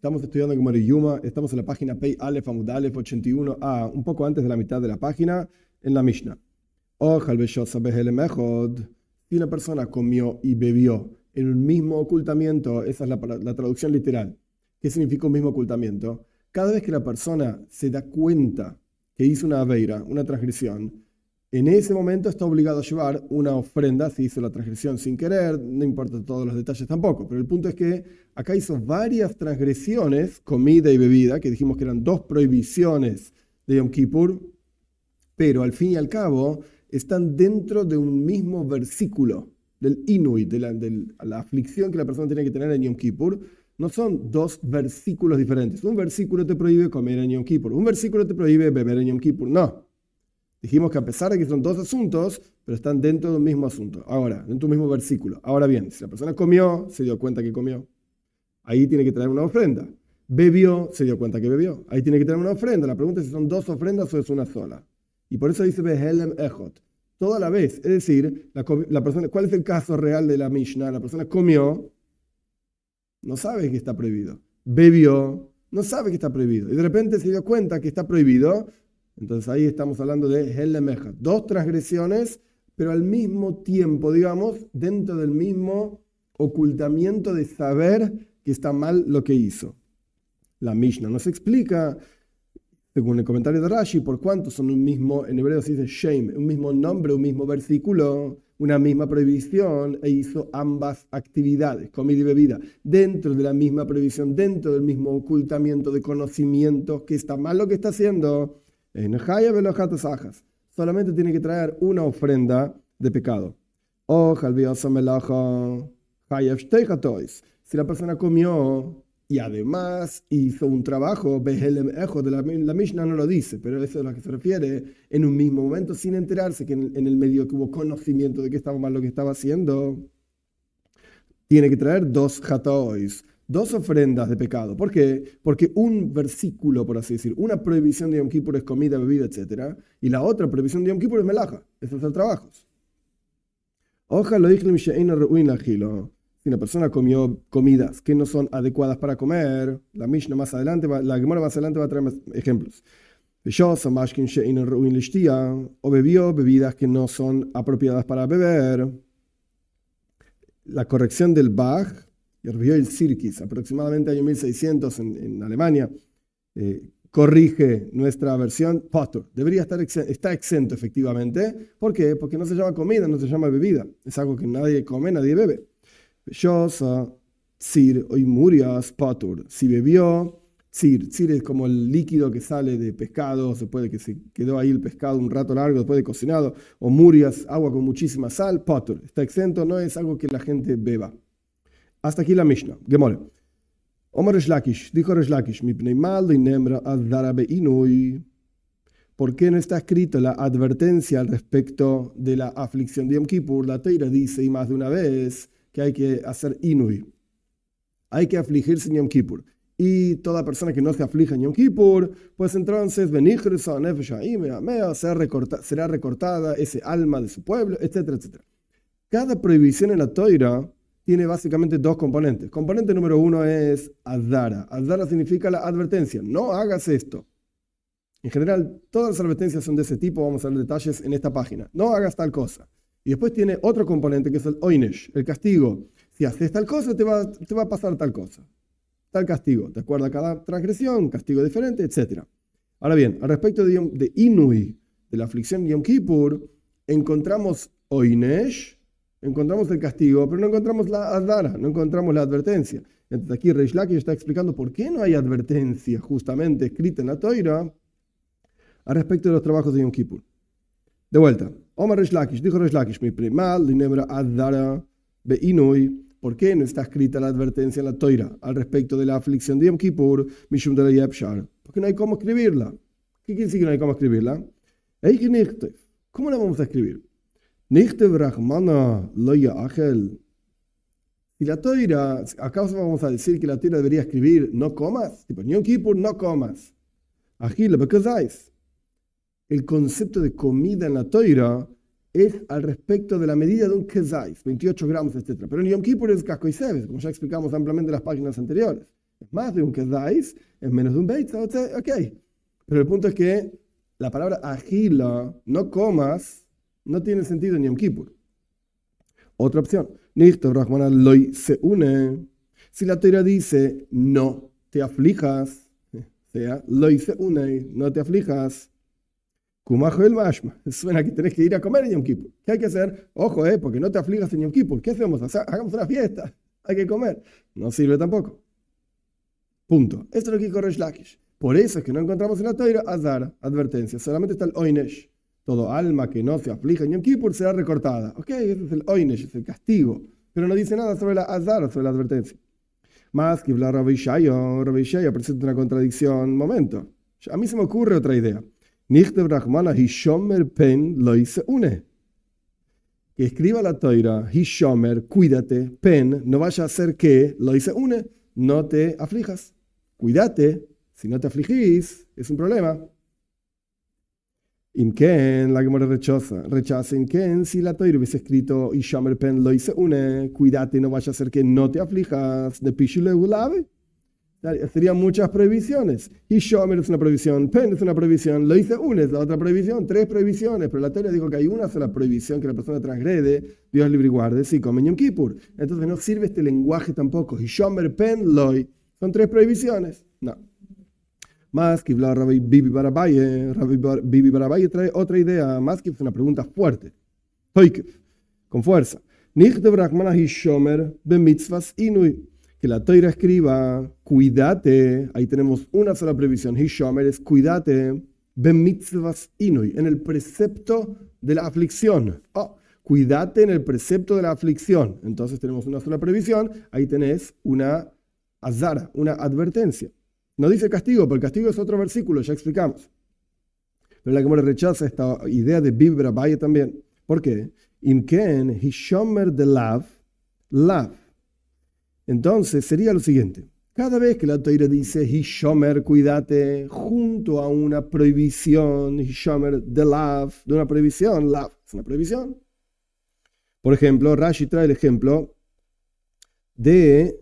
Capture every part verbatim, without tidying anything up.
Estamos estudiando Gemara Yuma, estamos en la página Pei Aleph Amud Aleph ochenta y uno a, un poco antes de la mitad de la página, en la Mishnah. Ojal beshosa behelem echod. Si una persona comió y bebió en un mismo ocultamiento, esa es la, la traducción literal. ¿Qué significa un mismo ocultamiento? Cada vez que la persona se da cuenta que hizo una aveira, una transgresión, en ese momento está obligado a llevar una ofrenda. Si hizo la transgresión sin querer, no importa todos los detalles tampoco, pero el punto es que acá hizo varias transgresiones, comida y bebida, que dijimos que eran dos prohibiciones de Yom Kippur, pero al fin y al cabo están dentro de un mismo versículo del Inui, de la, de la aflicción que la persona tiene que tener en Yom Kippur. No son dos versículos diferentes. Un versículo te prohíbe comer en Yom Kippur, un versículo te prohíbe beber en Yom Kippur. No. Dijimos que a pesar de que son dos asuntos, pero están dentro de un mismo asunto. Ahora, dentro de un mismo versículo. Ahora bien, si la persona comió, se dio cuenta que comió, ahí tiene que traer una ofrenda. Bebió, se dio cuenta que bebió, ahí tiene que traer una ofrenda. La pregunta es si son dos ofrendas o es una sola. Y por eso dice Behelem Echot. Toda la vez. Es decir, la, la persona, ¿cuál es el caso real de la Mishnah? La persona comió, no sabe que está prohibido. Bebió, no sabe que está prohibido. Y de repente se dio cuenta que está prohibido. Entonces ahí estamos hablando de Helem Echot. Dos transgresiones, pero al mismo tiempo, digamos, dentro del mismo ocultamiento de saber que está mal lo que hizo. La Mishnah nos explica, según el comentario de Rashi, por cuánto son un mismo, en hebreo se dice shame, un mismo nombre, un mismo versículo, una misma prohibición, e hizo ambas actividades, comida y bebida, dentro de la misma prohibición, dentro del mismo ocultamiento de conocimiento que está mal lo que está haciendo. Solamente tiene que traer una ofrenda de pecado. Si la persona comió y además hizo un trabajo, Behelem Echod, de la, la Mishnah no lo dice, pero eso es a lo que se refiere, en un mismo momento, sin enterarse que en, en el medio que hubo conocimiento de que estaba mal lo que estaba haciendo, tiene que traer dos hatois, dos ofrendas de pecado. ¿Por qué? Porque un versículo, por así decir, una prohibición de Yom Kippur es comida, bebida, etcétera, y la otra prohibición de Yom Kippur es melaja, es hacer trabajos. Ojalá si una persona comió comidas que no son adecuadas para comer, la Mishnah más adelante, va, la Gemara más adelante va a traer más ejemplos. O bebió bebidas que no son apropiadas para beber. La corrección del Bach, el Sirkis, aproximadamente año mil seiscientos en, en Alemania, eh, corrige nuestra versión Potur. Debería estar exento, está exento efectivamente. ¿Por qué? Porque no se llama comida, no se llama bebida. Es algo que nadie come, nadie bebe. Shosa, Tzir, o Murias, Potur. Si bebió, Tzir. Tzir es como el líquido que sale de pescado, después de que se quedó ahí el pescado un rato largo, después de cocinado. O Murias, agua con muchísima sal, Potur. Está exento, no es algo que la gente beba. Hasta aquí la Mishnah. Gemore. Omar Resh Lakish, dijo Resh Lakish, Mipnei mal y nemra adara beinui. ¿Por qué no está escrita la advertencia al respecto de la aflicción de Yom Kippur? La Teira dice, y más de una vez, que hay que hacer inui. Hay que afligirse en Yom Kippur. Y toda persona que no se aflija en Yom Kippur, pues entonces será recortada, será recortada ese alma de su pueblo, etcétera, etcétera. Cada prohibición en la Teira tiene básicamente dos componentes. Componente número uno es Adara. Adara significa la advertencia. No hagas esto. En general, todas las advertencias son de ese tipo. Vamos a ver detalles en esta página. No hagas tal cosa. Y después tiene otro componente que es el Oinesh, el castigo. Si haces tal cosa, te va, te va a pasar tal cosa. Tal castigo. De acuerdo a cada transgresión, castigo diferente, etcétera. Ahora bien, al respecto de, de Inui, de la aflicción de Yom Kippur, encontramos Oinesh, encontramos el castigo, pero no encontramos la adara, no encontramos la advertencia. Entonces aquí Reish Lakish está explicando por qué no hay advertencia justamente escrita en la Toira al respecto de los trabajos de Yom Kippur. De vuelta, Omar Reish Lakish, dijo Reish Lakish, mi primal dinebra adara beinui. ¿Por qué no está escrita la advertencia en la Toira al respecto de la aflicción de Yom Kippur? Mishum de la Yepshar. Porque no hay cómo escribirla. ¿Qué quiere decir que no hay cómo escribirla? ¿Cómo la vamos a escribir? Nichtev Rahmana Loya Achel. Si la Toira, ¿acaso vamos a decir que la Toira debería escribir no comas? Tipo, Yom Kippur no comas. Aquí lo que el concepto de comida en la Toira es al respecto de la medida de un kezais, veintiocho gramos, etcétera. Pero en Yom Kippur es casco y sebes, como ya explicamos ampliamente en las páginas anteriores. Es más de un kedais, es menos de un beitza, ok. Pero el punto es que la palabra agila, no comas, no tiene sentido en Yom Kippur. Otra opción. Nichtav Rahmana loy se une. Si la Torah dice no te aflijas, o sea, loy se une, no te aflijas. Kumajo el mashma. Suena que tenés que ir a comer en Yom Kippur. ¿Qué hay que hacer? Ojo, eh, porque no te aflijas en Yom Kippur. ¿Qué hacemos? Hagamos una fiesta. Hay que comer. No sirve tampoco. Punto. Esto es lo que dijo Reish Lakish. Por eso es que no encontramos en la Torah azar, advertencia. Solamente está el oinesh. Todo alma que no se aflija en Yom Kippur será recortada. Ok, ese es el oinesh, es el castigo. Pero no dice nada sobre la azar, sobre la advertencia. Más que hablar Rabbi Shaya, Rabbi Shaya presenta una contradicción. Un momento. A mí se me ocurre otra idea. Nichtav Rahmana Hishomer pen lo se une. Que escriba la Torah, Hishomer, cuídate, pen, no vaya a hacer que lo se une, no te aflijas. Cuídate, si no te afligís, es un problema. Inken, la Gemara rechaza, rechaza Inken, si la Torah hubiese escrito Hishomer pen lo se une, cuídate, no vaya a hacer que no te aflijas, de Pishule Ulave. Serían muchas prohibiciones. Hishomer es una prohibición, pen es una prohibición, lo hice una es la otra prohibición, tres prohibiciones, pero la Torah dijo que hay una sola prohibición que la persona transgrede, Dios libre y guarde, si come Yom Kippur. Entonces no sirve este lenguaje tampoco. Hishomer, pen, loy, son tres prohibiciones. No. Más que hablar Rabbi Bibi Barabaye, Rabbi Bibi Barabaye trae otra idea, más que es una pregunta fuerte. Hoikev, con fuerza. Nichtav Rahmana Hishomer be mitzvahs inui. Que la Torah escriba, cuídate, ahí tenemos una sola previsión, Hishomer es cuídate, ben mitzvahs inui, en el precepto de la aflicción. Oh, cuídate en el precepto de la aflicción. Entonces tenemos una sola previsión, ahí tenés una azara, una advertencia. No dice castigo, porque el castigo es otro versículo, ya explicamos. Pero la Gemara rechaza esta idea de Bibi Barabaye también. ¿Por qué? Imken Hishomer de lav, lav. Entonces sería lo siguiente. Cada vez que la Torah dice Hishomer, cuídate, junto a una prohibición, Hishomer de lav, de una prohibición, lav es una prohibición. Por ejemplo, Rashi trae el ejemplo de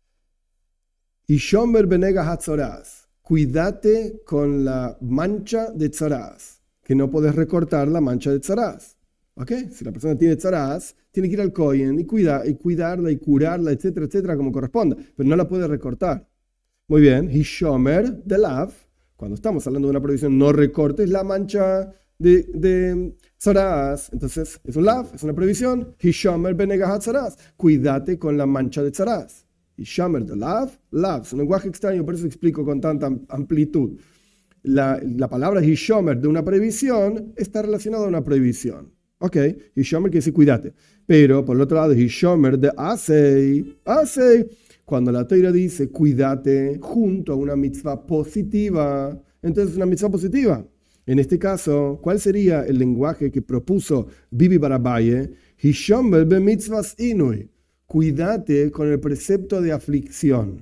Hishomer benega hatzoraz, cuídate con la mancha de tzoraz, que no puedes recortar la mancha de tzoraz. ¿Okay? Si la persona tiene tzaraz, tiene que ir al kohen y, cuida, y cuidarla y curarla, etcétera, etcétera, como corresponda, pero no la puede recortar. Muy bien, Hishomer de lav, cuando estamos hablando de una prohibición, no recortes la mancha de, de tzaraz. Entonces, es un lav, es una prohibición. Hishomer benega tzaraz, cuídate con la mancha de tzaraz. Hishomer de lav, lav, es un lenguaje extraño, por eso explico con tanta amplitud. La, la palabra Hishomer de una prohibición está relacionada a una prohibición. Ok, Hishomer quiere decir cuídate. Pero por el otro lado, Hishomer de Asei, Asei, cuando la Torah dice cuídate junto a una mitzvah positiva, entonces es una mitzvah positiva. En este caso, ¿cuál sería el lenguaje que propuso Bibi Barabaye? Hishomer be mitzvahs inui, cuídate con el precepto de aflicción.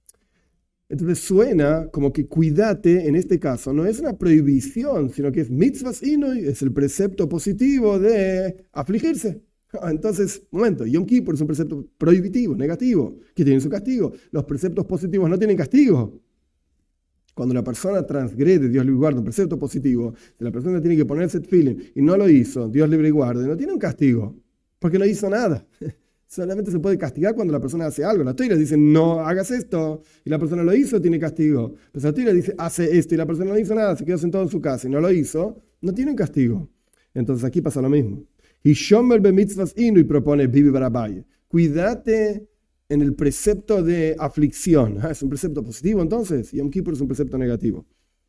Entonces suena como que cuídate, en este caso, no es una prohibición, sino que es mitzvahs inui, es el precepto positivo de afligirse. Entonces, momento, Yom Kippur es un precepto prohibitivo, negativo, que tiene su castigo. Los preceptos positivos no tienen castigo. Cuando la persona transgrede, Dios libre y guarde, un precepto positivo, la persona tiene que ponerse tefilín y no lo hizo, Dios libre y guarde, no tiene un castigo, porque no hizo nada. Solamente se puede castigar cuando la persona hace algo. La Torah dice, no hagas esto, y la persona lo hizo, tiene castigo. Pero la Torah dice, hace esto, y la persona no hizo nada, se quedó sentado en su casa y no lo hizo, no tiene un castigo. Entonces aquí pasa lo mismo. Hishomer be mitzvahs inui, propone Bibi Barabaye. Cuídate en el precepto de aflicción. Ah, ¿es un precepto positivo entonces? Yom Kippur es un precepto negativo.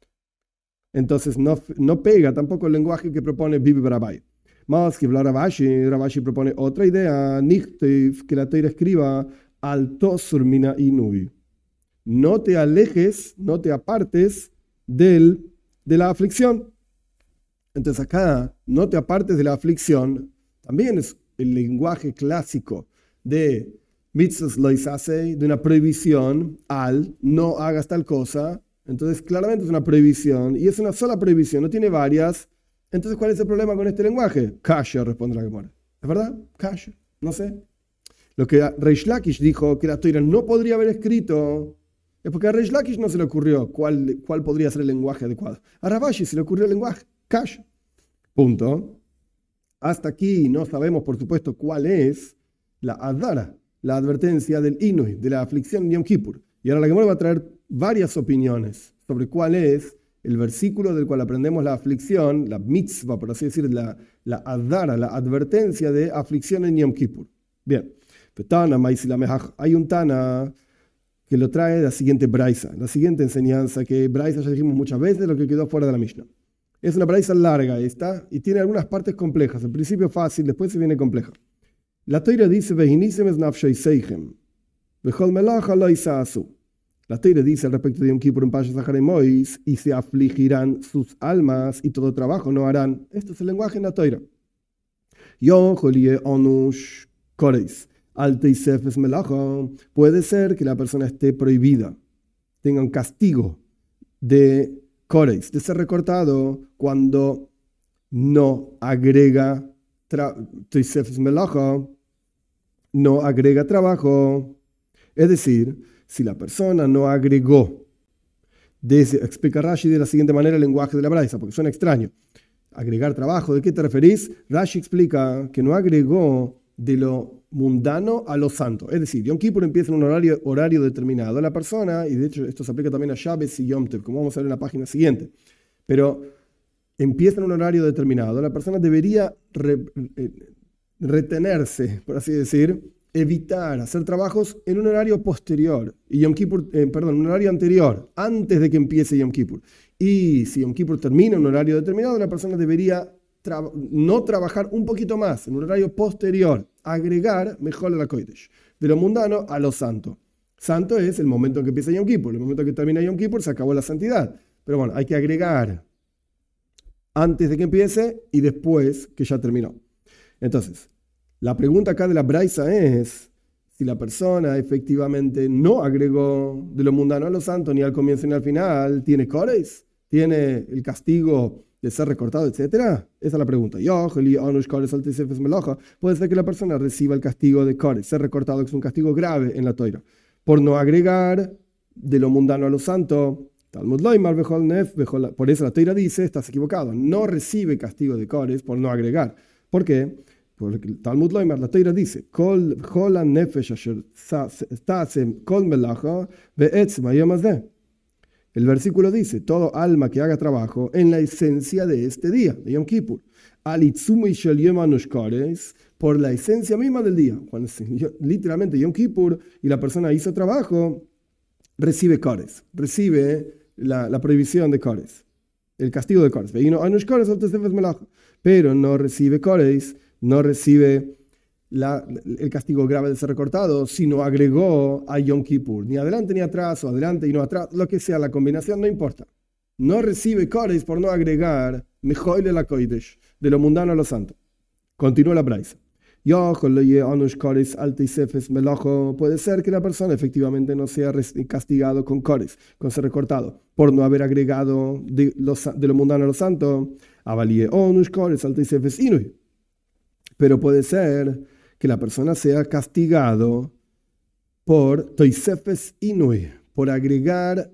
Entonces no, no pega tampoco el lenguaje que propone Bibi Barabaye. Más que hablar Ravashi, Ravashi propone otra idea, Nichtiv, que la Torah escriba al tosur mina inui. No te alejes, no te apartes del, de la aflicción. Entonces acá, no te apartes de la aflicción, también es el lenguaje clásico de mitzvahs loisasei, de una prohibición al no hagas tal cosa. Entonces claramente es una prohibición y es una sola prohibición, no tiene varias. Entonces, ¿cuál es el problema con este lenguaje? Kasher, responde la Gemara. ¿Es verdad? Kasher. No sé. Lo que Reish Lakish dijo, que la Torah no podría haber escrito Es porque a Reish Lakish no se le ocurrió cuál, cuál podría ser el lenguaje adecuado. A Rav Ashi se le ocurrió el lenguaje Kash. Punto. Hasta aquí no sabemos, por supuesto, cuál es la Adara, la advertencia del Inui, de la aflicción de Yom Kippur. Y ahora la Gemara va a traer varias opiniones sobre cuál es el versículo del cual aprendemos la aflicción, la mitzvah, por así decir, la, la Adara, la advertencia de aflicción en Yom Kippur. Bien. Hay un Tana que lo trae la siguiente braisa, la siguiente enseñanza, que braisa ya dijimos muchas veces, lo que quedó fuera de la Mishnah. Es una braisa larga esta y tiene algunas partes complejas. Al principio fácil, después se viene compleja. La Torah dice, la Torah dice al respecto de Yom Kippur en Parshas Zachar Mois, y se afligirán sus almas y todo trabajo no harán. Esto es el lenguaje en la Torah. Yo, Jolie, Onush, Koreis. Puede ser que la persona esté prohibida, tenga un castigo de Koreis, de ser recortado cuando no agrega tra- no agrega trabajo. Es decir, si la persona no agregó, desde, explica Rashi de la siguiente manera el lenguaje de la braisa, porque suena extraño. Agregar trabajo, ¿de qué te referís? Rashi explica que no agregó de lo mundano a lo santo. Es decir, Yom Kippur empieza en un horario, horario determinado. La persona, y de hecho esto se aplica también a Shabbos y Yom Tov, como vamos a ver en la página siguiente, pero empieza en un horario determinado. La persona debería re, eh, retenerse, por así decir, evitar hacer trabajos en un horario posterior, y Yom Kippur, eh, perdón, un horario anterior, antes de que empiece Yom Kippur. Y si Yom Kippur termina en un horario determinado, la persona debería Tra- no trabajar un poquito más en un horario posterior, agregar mejor a la Kodesh, de lo mundano a lo santo. Santo es el momento en que empieza Yom Kippur, el momento en que termina Yom Kippur se acabó la santidad. Pero bueno, hay que agregar antes de que empiece y después que ya terminó. Entonces, la pregunta acá de la braisa es si la persona efectivamente no agregó de lo mundano a lo santo ni al comienzo ni al final, ¿tiene Kodesh? ¿Tiene el castigo de ser recortado, etcétera? Esa es la pregunta. Puede ser que la persona reciba el castigo de Kodesh, ser recortado, que es un castigo grave en la Torah, por no agregar de lo mundano a lo santo. Por eso la Torah dice, estás equivocado, no recibe castigo de Kodesh por no agregar. ¿Por qué? Porque el Talmud Loimar, la Torah dice, el versículo dice, todo alma que haga trabajo en la esencia de este día, de Yom Kippur, por la esencia misma del día. Cuando es, literalmente Yom Kippur y la persona hizo trabajo, recibe Kodesh, recibe la, la prohibición de Kodesh, el castigo de Kodesh. Pero no recibe Kodesh, no recibe La, el castigo grave de ser recortado, sino agregó a Yom Kippur, ni adelante ni atrás, o adelante y no atrás, lo que sea la combinación, no importa. No recibe Kodesh por no agregar mejor la Kodesh, de lo mundano a lo santo. Continúa la braisa. Puede ser que la persona efectivamente no sea castigado con Kodesh, con ser recortado, por no haber agregado de lo, de lo mundano a lo santo. Pero puede ser que la persona sea castigado por toisefes inui, por agregar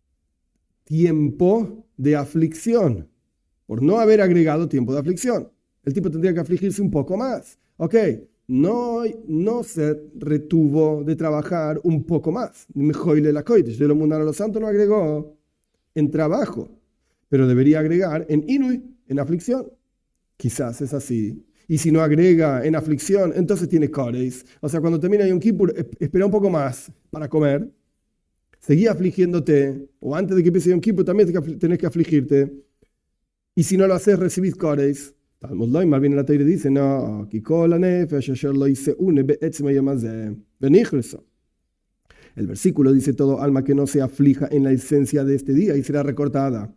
tiempo de aflicción, por no haber agregado tiempo de aflicción. El tipo tendría que afligirse un poco más. Ok, no, no se retuvo de trabajar un poco más. Mejoile la kodesh, de lo mundano a lo santo no agregó en trabajo, pero debería agregar en inui, en aflicción. Quizás es así. Y si no agrega en aflicción, entonces tiene Kodesh. O sea, cuando termina Yom Kippur, espera un poco más para comer. Seguí afligiéndote. O antes de que empiece Yom Kippur también tenés que afligirte. Y si no lo haces, recibís Kodesh. Talmud Loimar viene la Torah y dice, no, el versículo dice, todo alma que no se aflija en la esencia de este día y será recortada.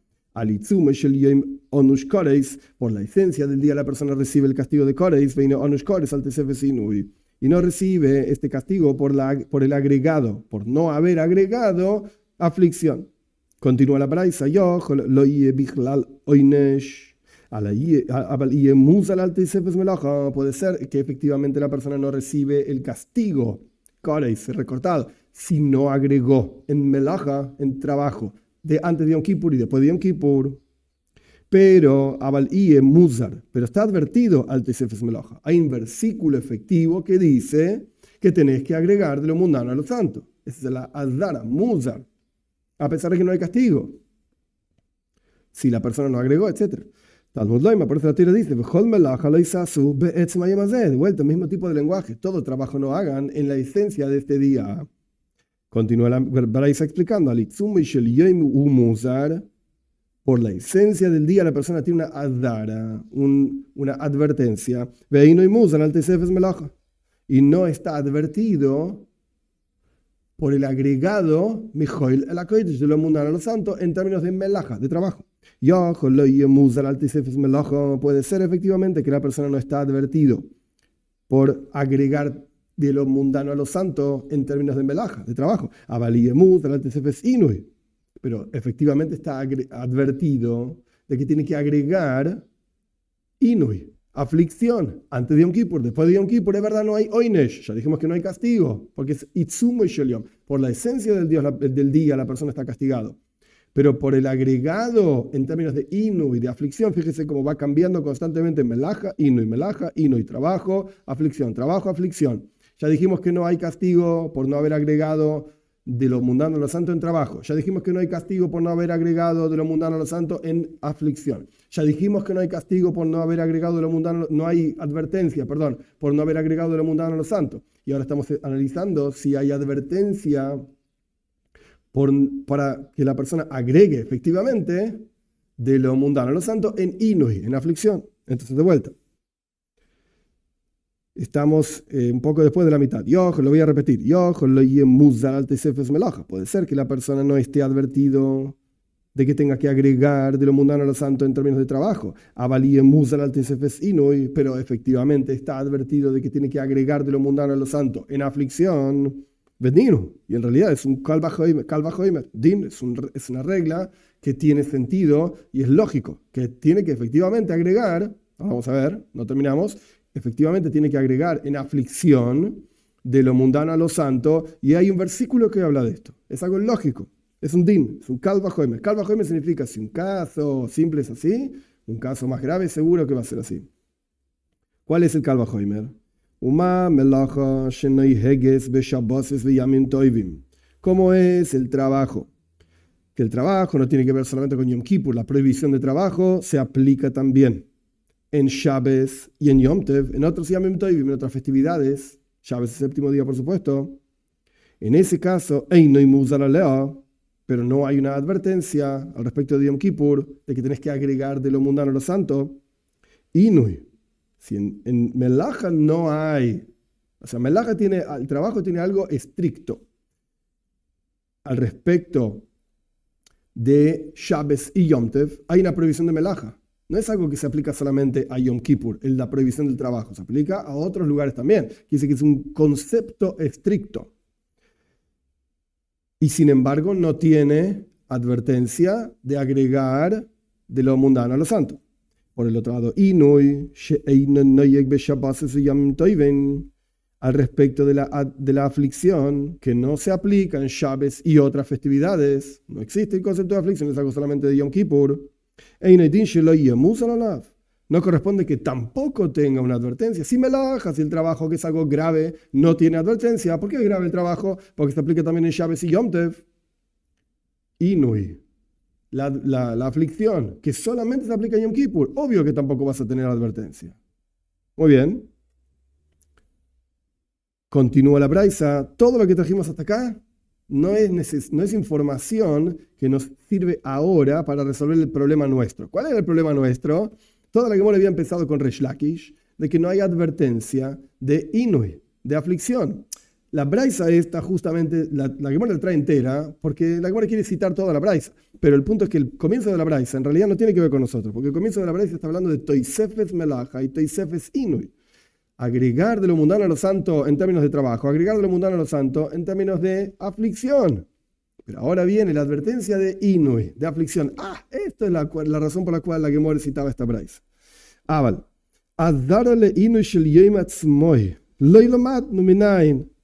Por la esencia del día la persona recibe el castigo de Kodesh y no recibe este castigo por, la, por el agregado, por no haber agregado aflicción. Continúa la braisa. Puede ser que efectivamente la persona no recibe el castigo Kodesh recortado si no agregó en melaja, en trabajo, de antes de Yom Kippur y después de Yom Kippur. Pero Abal Iye Muzar, pero está advertido al Tosefes Melaja. Hay un versículo efectivo que dice que tenés que agregar de lo mundano a lo santo. Esa es la Adara, Muzar, a pesar de que no hay castigo. Si la persona no agregó, etcétera. Talmud Loima, por eso la tira dice, de vuelta, el mismo tipo de lenguaje. Todo trabajo no hagan en la esencia de este día. Continúa la Braisa explicando, por la esencia del día la persona tiene una adara, un, una advertencia, y no está advertido por el agregado Mijoil el Akoidesh de lo mundano a lo santo en términos de melaja, de trabajo. Puede ser efectivamente que la persona no está advertido por agregar de lo mundano a lo santo en términos de melaja, de trabajo. Pero efectivamente está advertido de que tiene que agregar Inui, aflicción, antes de Yom Kippur, después de Yom Kippur, es verdad, no hay Oinesh, ya dijimos que no hay castigo, porque es Itzumo y Sheliom. Por la esencia del, Dios, del día la persona está castigado. Pero por el agregado en términos de Inui, de aflicción, fíjese cómo va cambiando constantemente melaja, Inui, melaja, Inui, trabajo, aflicción, trabajo, aflicción. Ya dijimos que no hay castigo por no haber agregado de lo mundano a lo santo en trabajo. Ya dijimos que no hay castigo por no haber agregado de lo mundano a lo santo en aflicción. Ya dijimos que no hay castigo por no haber agregado de lo mundano, no hay advertencia, perdón, por no haber agregado de lo mundano a lo santo. Y ahora estamos analizando si hay advertencia por, para que la persona agregue efectivamente de lo mundano a lo santo en Inui, en aflicción. Entonces, de vuelta. Estamos eh, un poco después de la mitad. Yo lo voy a repetir. Yo puede ser que la persona no esté advertido de que tenga que agregar de lo mundano a lo santo en términos de trabajo. Pero efectivamente está advertido de que tiene que agregar de lo mundano a lo santo en aflicción. Y en realidad es un kalvajoimer. Din es, un, es una regla que tiene sentido y es lógico, que tiene que efectivamente agregar, vamos a ver, no terminamos, efectivamente tiene que agregar en aflicción de lo mundano a lo santo, y hay un versículo que habla de esto. Es algo lógico, es un din, es un kalvajoimer. Kalvajoimer significa si un caso simple es así, un caso más grave seguro que va a ser así. ¿Cuál es el kalvajoimer? ¿Cómo es el trabajo? Que el trabajo no tiene que ver solamente con Yom Kippur, la prohibición de trabajo se aplica también en Shabbos y en Yom Tev, en otros Yamim Tovim, en otras festividades, Shabbos es el séptimo día, por supuesto. En ese caso, pero no hay una advertencia al respecto de Yom Kippur, de que tenés que agregar de lo mundano a lo santo. Inui, si en, en Melaja no hay, o sea, Melaja tiene, el trabajo tiene algo estricto al respecto de Shabbos y Yom Tev, hay una prohibición de Melaja. No es algo que se aplica solamente a Yom Kippur, en la prohibición del trabajo. Se aplica a otros lugares también. Quiere decir que es un concepto estricto. Y sin embargo no tiene advertencia de agregar de lo mundano a lo santo. Por el otro lado, Inui, al respecto de la, de la aflicción, que no se aplica en Shabbos y otras festividades. No existe el concepto de aflicción, es algo solamente de Yom Kippur. No corresponde que tampoco tenga una advertencia. Si melaja, si el trabajo, que es algo grave, no tiene advertencia. ¿Por qué es grave el trabajo? Porque se aplica también en Shabbos y Yom Tev. Inui, la, la, la aflicción, que solamente se aplica en Yom Kippur. Obvio que tampoco vas a tener advertencia. Muy bien. Continúa la braisa. Todo lo que trajimos hasta acá No es, neces- no es información que nos sirve ahora para resolver el problema nuestro. ¿Cuál era el problema nuestro? Toda la Gemara había empezado con Resh Lakish, de que no hay advertencia de Inui, de aflicción. La braisa esta justamente, la, la Gemara la trae entera, porque la Gemara quiere citar toda la braisa. Pero el punto es que el comienzo de la braisa en realidad no tiene que ver con nosotros, porque el comienzo de la braisa está hablando de Toisefes Melaja y Toisefes Inui. Agregar de lo mundano a lo santo en términos de trabajo, agregar de lo mundano a lo santo en términos de aflicción. Pero ahora viene la advertencia de Inui, de aflicción. Ah, esta es la, la razón por la cual la Gemara citaba esta braisa. Aval. Adarale Inui shel yom atzmoi. Lo ilomat numinayin.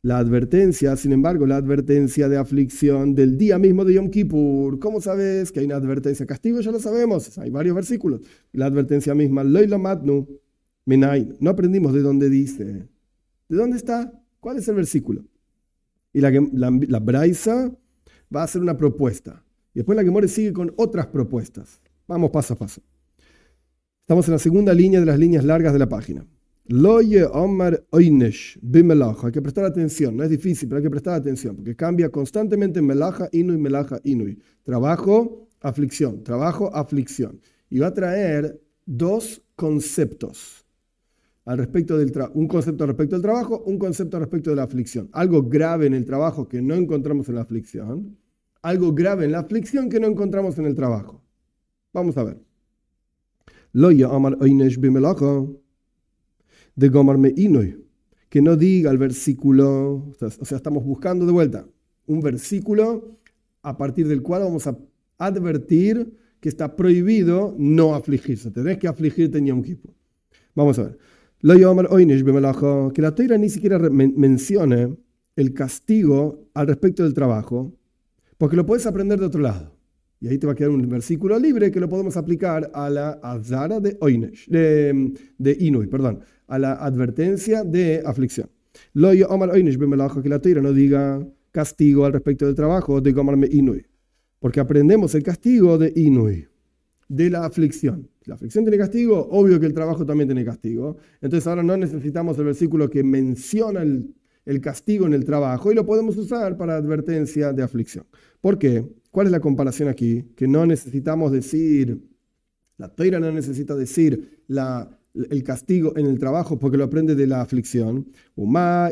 La advertencia, sin embargo, la advertencia de aflicción del día mismo de Yom Kippur. ¿Cómo sabes que hay una advertencia de castigo? Ya lo sabemos, hay varios versículos. La advertencia misma, Lo lamadnu minayin. No aprendimos de dónde dice. ¿De dónde está? ¿Cuál es el versículo? Y la, la, la Braisa va a hacer una propuesta. Y después la Gemore sigue con otras propuestas. Vamos paso a paso. Estamos en la segunda línea de las líneas largas de la página. Lo Omar Oynesh bimelaja. Hay que prestar atención, no es difícil, pero hay que prestar atención, porque cambia constantemente en melaja, inui, melaja, inui. Trabajo, aflicción, trabajo, aflicción. Y va a traer dos conceptos. Al respecto del tra- un concepto respecto del trabajo, un concepto respecto de la aflicción. Algo grave en el trabajo que no encontramos en la aflicción. Algo grave en la aflicción que no encontramos en el trabajo. Vamos a ver. Lo Omar Oynesh bimelaja. De Gomar me Inui, que no diga el versículo, o sea, estamos buscando de vuelta un versículo a partir del cual vamos a advertir que está prohibido no afligirse. Tenés que afligirte en Yom Kippur. Vamos a ver. Lo Yomar Oynish bemelacha, que la Torah ni siquiera men- mencione el castigo al respecto del trabajo, porque lo puedes aprender de otro lado. Y ahí te va a quedar un versículo libre que lo podemos aplicar a la azara de Oynesh, de, de Inui, perdón, a la advertencia de aflicción. Lo Omar Oynesh bemelacha, que la Torah no diga castigo al respecto del trabajo de Gomarme Inui, porque aprendemos el castigo de Inui, de la aflicción. Si la aflicción tiene castigo, obvio que el trabajo también tiene castigo. Entonces ahora no necesitamos el versículo que menciona el, el castigo en el trabajo y lo podemos usar para advertencia de aflicción. ¿Por qué? ¿Cuál es la comparación aquí? Que no necesitamos decir, la Torah no necesita decir la, el castigo en el trabajo porque lo aprende de la aflicción. ¿Cómo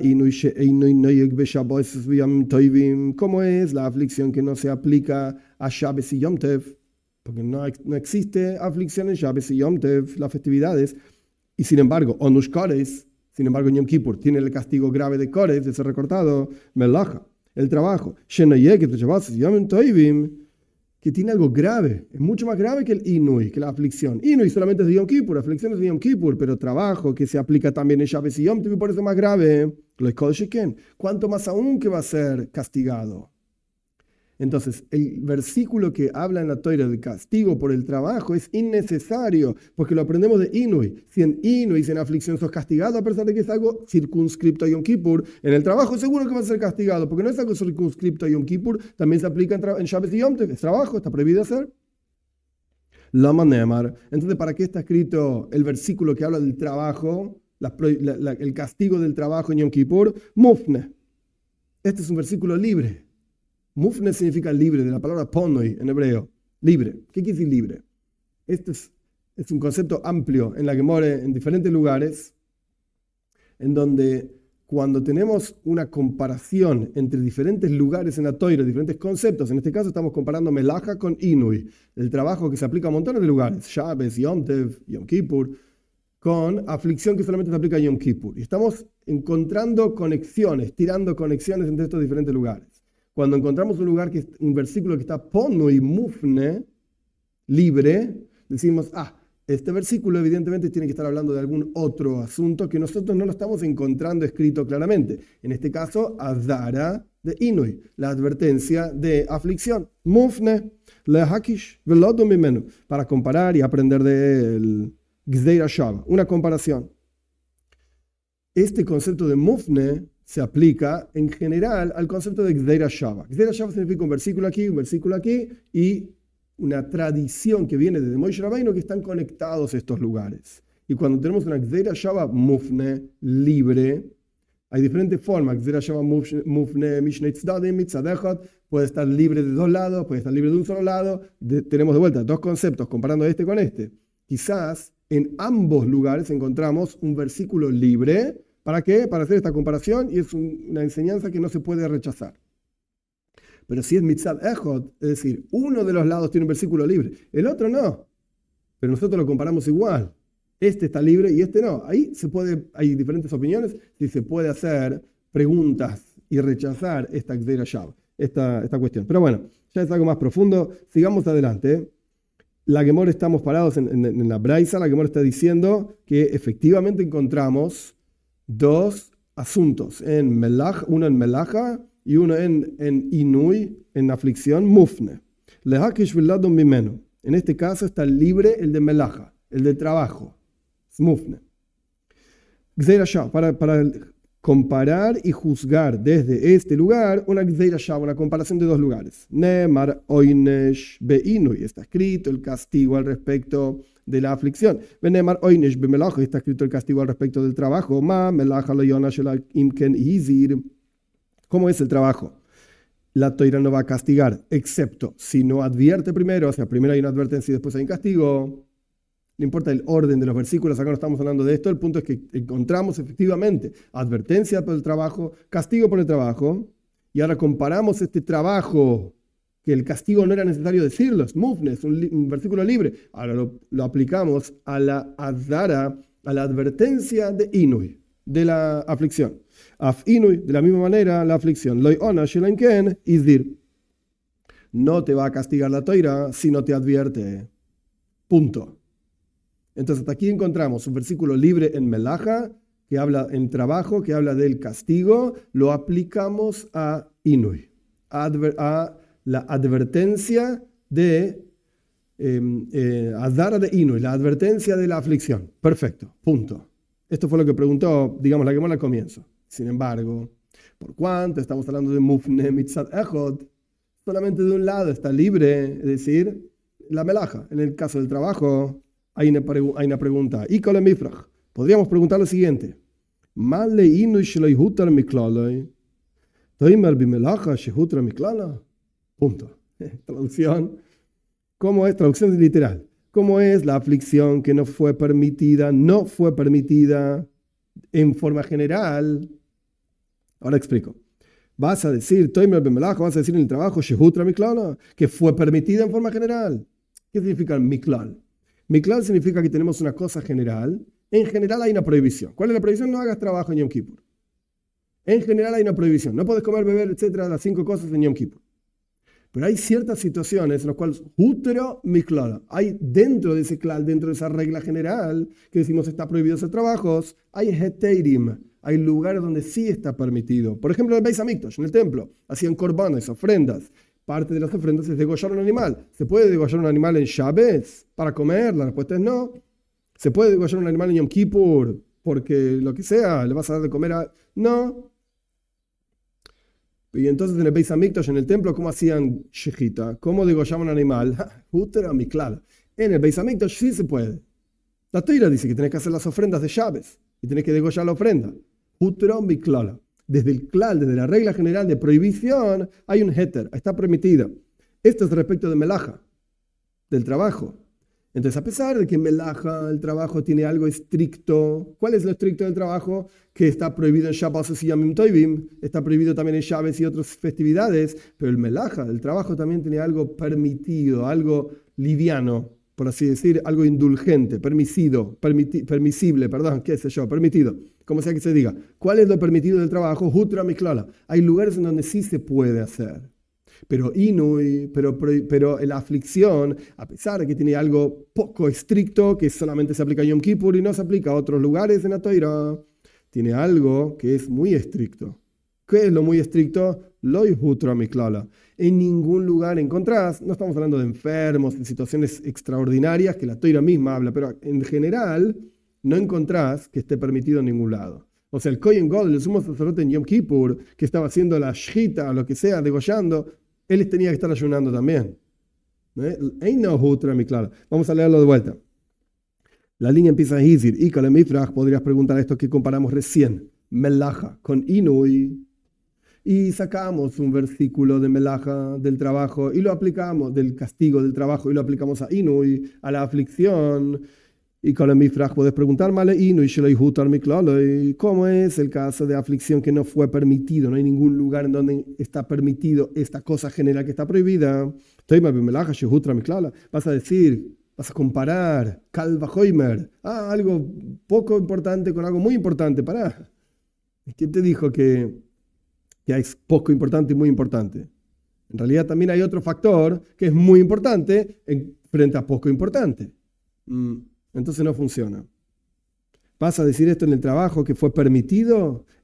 es la aflicción que no se aplica a Shabbos y Yom Tev? Porque no, no existe aflicción en Shabbos y Yom Tev, las festividades. Y sin embargo, Onush Kores, sin embargo, Yom Kippur tiene el castigo grave de Kores, de ser recortado, Melacha. El trabajo, que tiene algo grave, es mucho más grave que el Inui, que la aflicción. Inui solamente es de Yom Kippur, aflicción es de Yom Kippur, pero trabajo que se aplica también en Shabbos y Yom Tov, y por eso es más grave. ¿Cuánto más aún que va a ser castigado? Entonces, el versículo que habla en la Torah del castigo por el trabajo es innecesario, porque lo aprendemos de Inui. Si en Inui, si en aflicción sos castigado, a pesar de que es algo circunscripto a Yom Kippur, en el trabajo seguro que va a ser castigado, porque no es algo circunscripto a Yom Kippur, también se aplica en, tra- en Shabbos y Yom Tov, es trabajo, está prohibido hacer. Lama Neemar. Entonces, ¿para qué está escrito el versículo que habla del trabajo, la, la, la, el castigo del trabajo en Yom Kippur? Mufne. Este es un versículo libre. Mufne significa libre, de la palabra ponoi en hebreo, libre. ¿Qué quiere decir libre? Este es, es un concepto amplio en la que more en diferentes lugares, en donde cuando tenemos una comparación entre diferentes lugares en la Torah, diferentes conceptos, en este caso estamos comparando Melaja con Inui, el trabajo que se aplica a montones de lugares, Shabbos, Yom Tev, Yom Kippur, con aflicción que solamente se aplica a Yom Kippur. Y estamos encontrando conexiones, tirando conexiones entre estos diferentes lugares. Cuando encontramos un lugar, que un versículo que está pono y mufne, libre, decimos, ah, este versículo evidentemente tiene que estar hablando de algún otro asunto que nosotros no lo estamos encontrando escrito claramente. En este caso, Azara de Inui, la advertencia de aflicción. Mufne, le hakish, velodo mimenu, para comparar y aprender del Gzeira Shava, una comparación. Este concepto de mufne se aplica en general al concepto de Gzeira Shava. Gzeira Shava significa un versículo aquí, un versículo aquí, y una tradición que viene desde Moshe Rabbeinu que están conectados estos lugares. Y cuando tenemos una Gzeira Shava mufne, libre, hay diferentes formas. Gzeira Shava mufne, mishnei tzdadim, mitzad echad, puede estar libre de dos lados, puede estar libre de un solo lado. De, tenemos de vuelta dos conceptos, comparando este con este. Quizás en ambos lugares encontramos un versículo libre. ¿Para qué? Para hacer esta comparación, y es un, una enseñanza que no se puede rechazar. Pero si es mitzad echad, es decir, uno de los lados tiene un versículo libre, el otro no, pero nosotros lo comparamos igual. Este está libre y este no. Ahí se puede, hay diferentes opiniones, si se puede hacer preguntas y rechazar esta Gzeira Shava, esta, esta cuestión. Pero bueno, ya es algo más profundo. Sigamos adelante. La Gemora, estamos parados en, en, en la Braisa, la Gemora está diciendo que efectivamente encontramos dos asuntos, en melaj, uno en melaja y uno en, en inui, en aflicción, mufne. Lehakish vilado mimeno. En este caso está libre el de melaja, el de trabajo, mufne. Para, para comparar y juzgar desde este lugar una una comparación de dos lugares. Nemar oinesh beinui, está escrito el castigo al respecto de la aflicción. Nemar oinesh bemelaja, está escrito el castigo al respecto del trabajo. Ma melaja lo yonash imken izir. ¿Cómo es el trabajo? La Toira no va a castigar, excepto si no advierte primero, o sea, primero hay una advertencia y después hay un castigo. No importa el orden de los versículos, acá no estamos hablando de esto, el punto es que encontramos efectivamente advertencia por el trabajo, castigo por el trabajo, y ahora comparamos este trabajo, que el castigo no era necesario decirlo, es mufnes, un, un versículo libre, ahora lo, lo aplicamos a la adara, a la advertencia de inui, de la aflicción. Af inui, de la misma manera, la aflicción. Loi ona shelanken izdir. No te va a castigar la toira si no te advierte. Punto. Entonces, hasta aquí encontramos un versículo libre en melaja, que habla en trabajo, que habla del castigo. Lo aplicamos a inui, a, adver, a la advertencia de eh, eh, Adara de inui, la advertencia de la aflicción. Perfecto. Punto. Esto fue lo que preguntó, digamos, la Gemara al comienzo. Sin embargo, por cuanto estamos hablando de mufne mitzad echod, solamente de un lado está libre, es decir, la melaja. En el caso del trabajo, hay una, pregu- hay una pregunta. Y con el mifraj, podríamos preguntar lo siguiente. Male inu shloi hutar miklaloi, toimer bimelaja shehutra miklala. Punto. Traducción. ¿Cómo es? Traducción literal. ¿Cómo es la aflicción que no fue permitida, no fue permitida en forma general? Ahora explico. Vas a decir, Toimer bimelaja, vas a decir en el trabajo, shehutra miklala, que fue permitida en forma general. ¿Qué significa miklal? Miklal significa que tenemos una cosa general. En general hay una prohibición. ¿Cuál es la prohibición? No hagas trabajo en Yom Kippur. En general hay una prohibición. No puedes comer, beber, etcétera, las cinco cosas en Yom Kippur. Pero hay ciertas situaciones en las cuales hutero miklal. Hay dentro de ese klal, dentro de esa regla general, que decimos está prohibido hacer trabajos, hay heteirim. Hay lugares donde sí está permitido. Por ejemplo, en el Beis Hamikdash, en el templo, hacían korbanos, ofrendas. Parte de las ofrendas es degollar un animal. ¿Se puede degollar un animal en Shabbat para comer? La respuesta es no. ¿Se puede degollar un animal en Yom Kippur porque lo que sea, le vas a dar de comer a...? No. Y entonces en el Beis Hamikdash, en el templo, ¿cómo hacían shejita? ¿Cómo degollaban un animal? Hutera miklal. En el Beis Hamikdash sí se puede. La Torá dice que tenés que hacer las ofrendas de Shabbat y tenés que degollar la ofrenda. Hutera miklal. Desde el klal, desde la regla general de prohibición, hay un heter, está permitido. Esto es respecto de melaja, del trabajo. Entonces, a pesar de que melaja, el trabajo, tiene algo estricto, ¿cuál es lo estricto del trabajo? Que está prohibido en Shabbat y Yamim Tovim, está prohibido también en Shabbat y otras festividades, pero el melaja, el trabajo, también tiene algo permitido, algo liviano, por así decir, algo indulgente, permisido, permiti- permisible, perdón, qué sé yo, permitido, como sea que se diga. ¿Cuál es lo permitido del trabajo? Hutra miklala. Hay lugares en donde sí se puede hacer. Pero inui, pero, pero, pero la aflicción, a pesar de que tiene algo poco estricto, que solamente se aplica a Yom Kippur y no se aplica a otros lugares en la Torá, tiene algo que es muy estricto. ¿Qué es lo muy estricto? Loi hutra miklala. En ningún lugar encontrás, no estamos hablando de enfermos, de situaciones extraordinarias que la Torá misma habla, pero en general no encontrás que esté permitido en ningún lado. O sea, el Kohen Gadol, el sumo sacerdote en Yom Kippur, que estaba haciendo la shchita o lo que sea, degollando, él tenía que estar ayunando también. ¿Eh? Vamos a leerlo de vuelta. La línea empieza a decir, y con el mifraj podrías preguntar esto que comparamos recién, melaja con inui, y sacamos un versículo de melaja del trabajo y lo aplicamos, del castigo del trabajo, y lo aplicamos a inui, a la aflicción. Y con el mifraj puedes preguntar, male inui sheloi hutar miklaloi, ¿cómo es el caso de aflicción que no fue permitido? No hay ningún lugar en donde está permitido esta cosa general que está prohibida. Vas a decir, vas a comparar, Kalva Hoimer, ah, algo poco importante con algo muy importante. Pará. ¿Quién te dijo que, que hay poco importante y muy importante? En realidad también hay otro factor que es muy importante en, frente a poco importante. Mm. Entonces no funciona. ¿Vas a decir esto en el trabajo que fue permitido?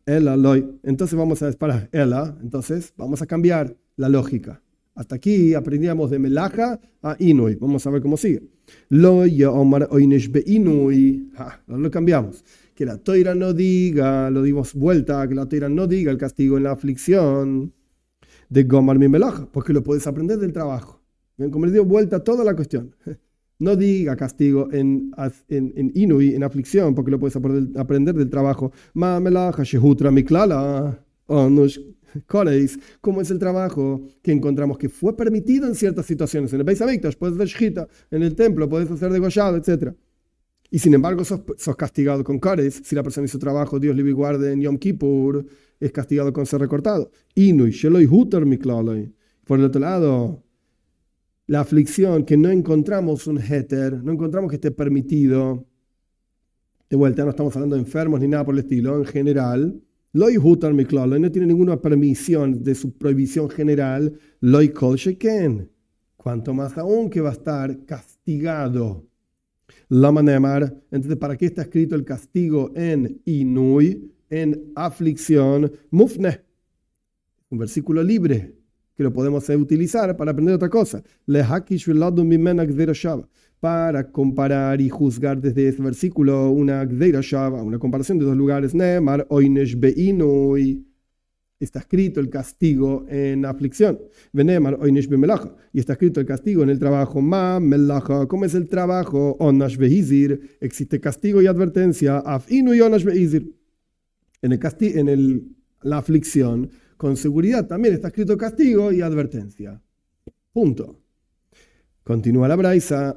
Ela loy. Entonces vamos a disparar. Ela. Entonces vamos a cambiar la lógica. Hasta aquí aprendíamos de melaja a inui. Vamos a ver cómo sigue. Loy omar oinesh be inui. Ah, lo cambiamos. Que la toira no diga, lo dimos vuelta, que la toira no diga el castigo en la aflicción de gomar mi melaja, porque lo puedes aprender del trabajo. Bien, como le dio vuelta toda la cuestión. No diga castigo en, en, en inui, en aflicción, porque lo puedes aprender del trabajo. Ma melaja shehutra miklala. Onush. ¿Cómo es el trabajo que encontramos que fue permitido en ciertas situaciones? En el Beis Hamikdash puedes hacer shchita, en el templo puedes hacer degollado, etcétera. Y sin embargo sos, sos castigado con kares. Si la persona hizo trabajo, Dios libre y guarde, en Yom Kippur, es castigado con ser recortado. Inui, sheloi huter miklaloi. Por el otro lado, la aflicción que no encontramos un heter, no encontramos que esté permitido. De vuelta, no estamos hablando de enfermos ni nada por el estilo, en general. Loi hutar miklalo, no tiene ninguna permisión de su prohibición general. Loi kol sheken, cuanto más aún que va a estar castigado. Lama nemar, entonces, ¿para qué está escrito el castigo en inui, en aflicción? Mufne, un versículo libre que lo podemos utilizar para aprender otra cosa. Lehakish veladu mimena gzeira shava, para comparar y juzgar desde ese versículo una gzeira shava, una comparación de dos lugares. Nemar oinesh beinui, está escrito el castigo en aflicción. Venemar oinesh bemelaja, y está escrito el castigo en el trabajo. Ma melaja, ¿cómo es el trabajo? Onash beizir, existe castigo y advertencia. Af inui onash beizir, en el castigo, en el, la aflicción, con seguridad también está escrito castigo y advertencia. Punto. Continúa la braisa.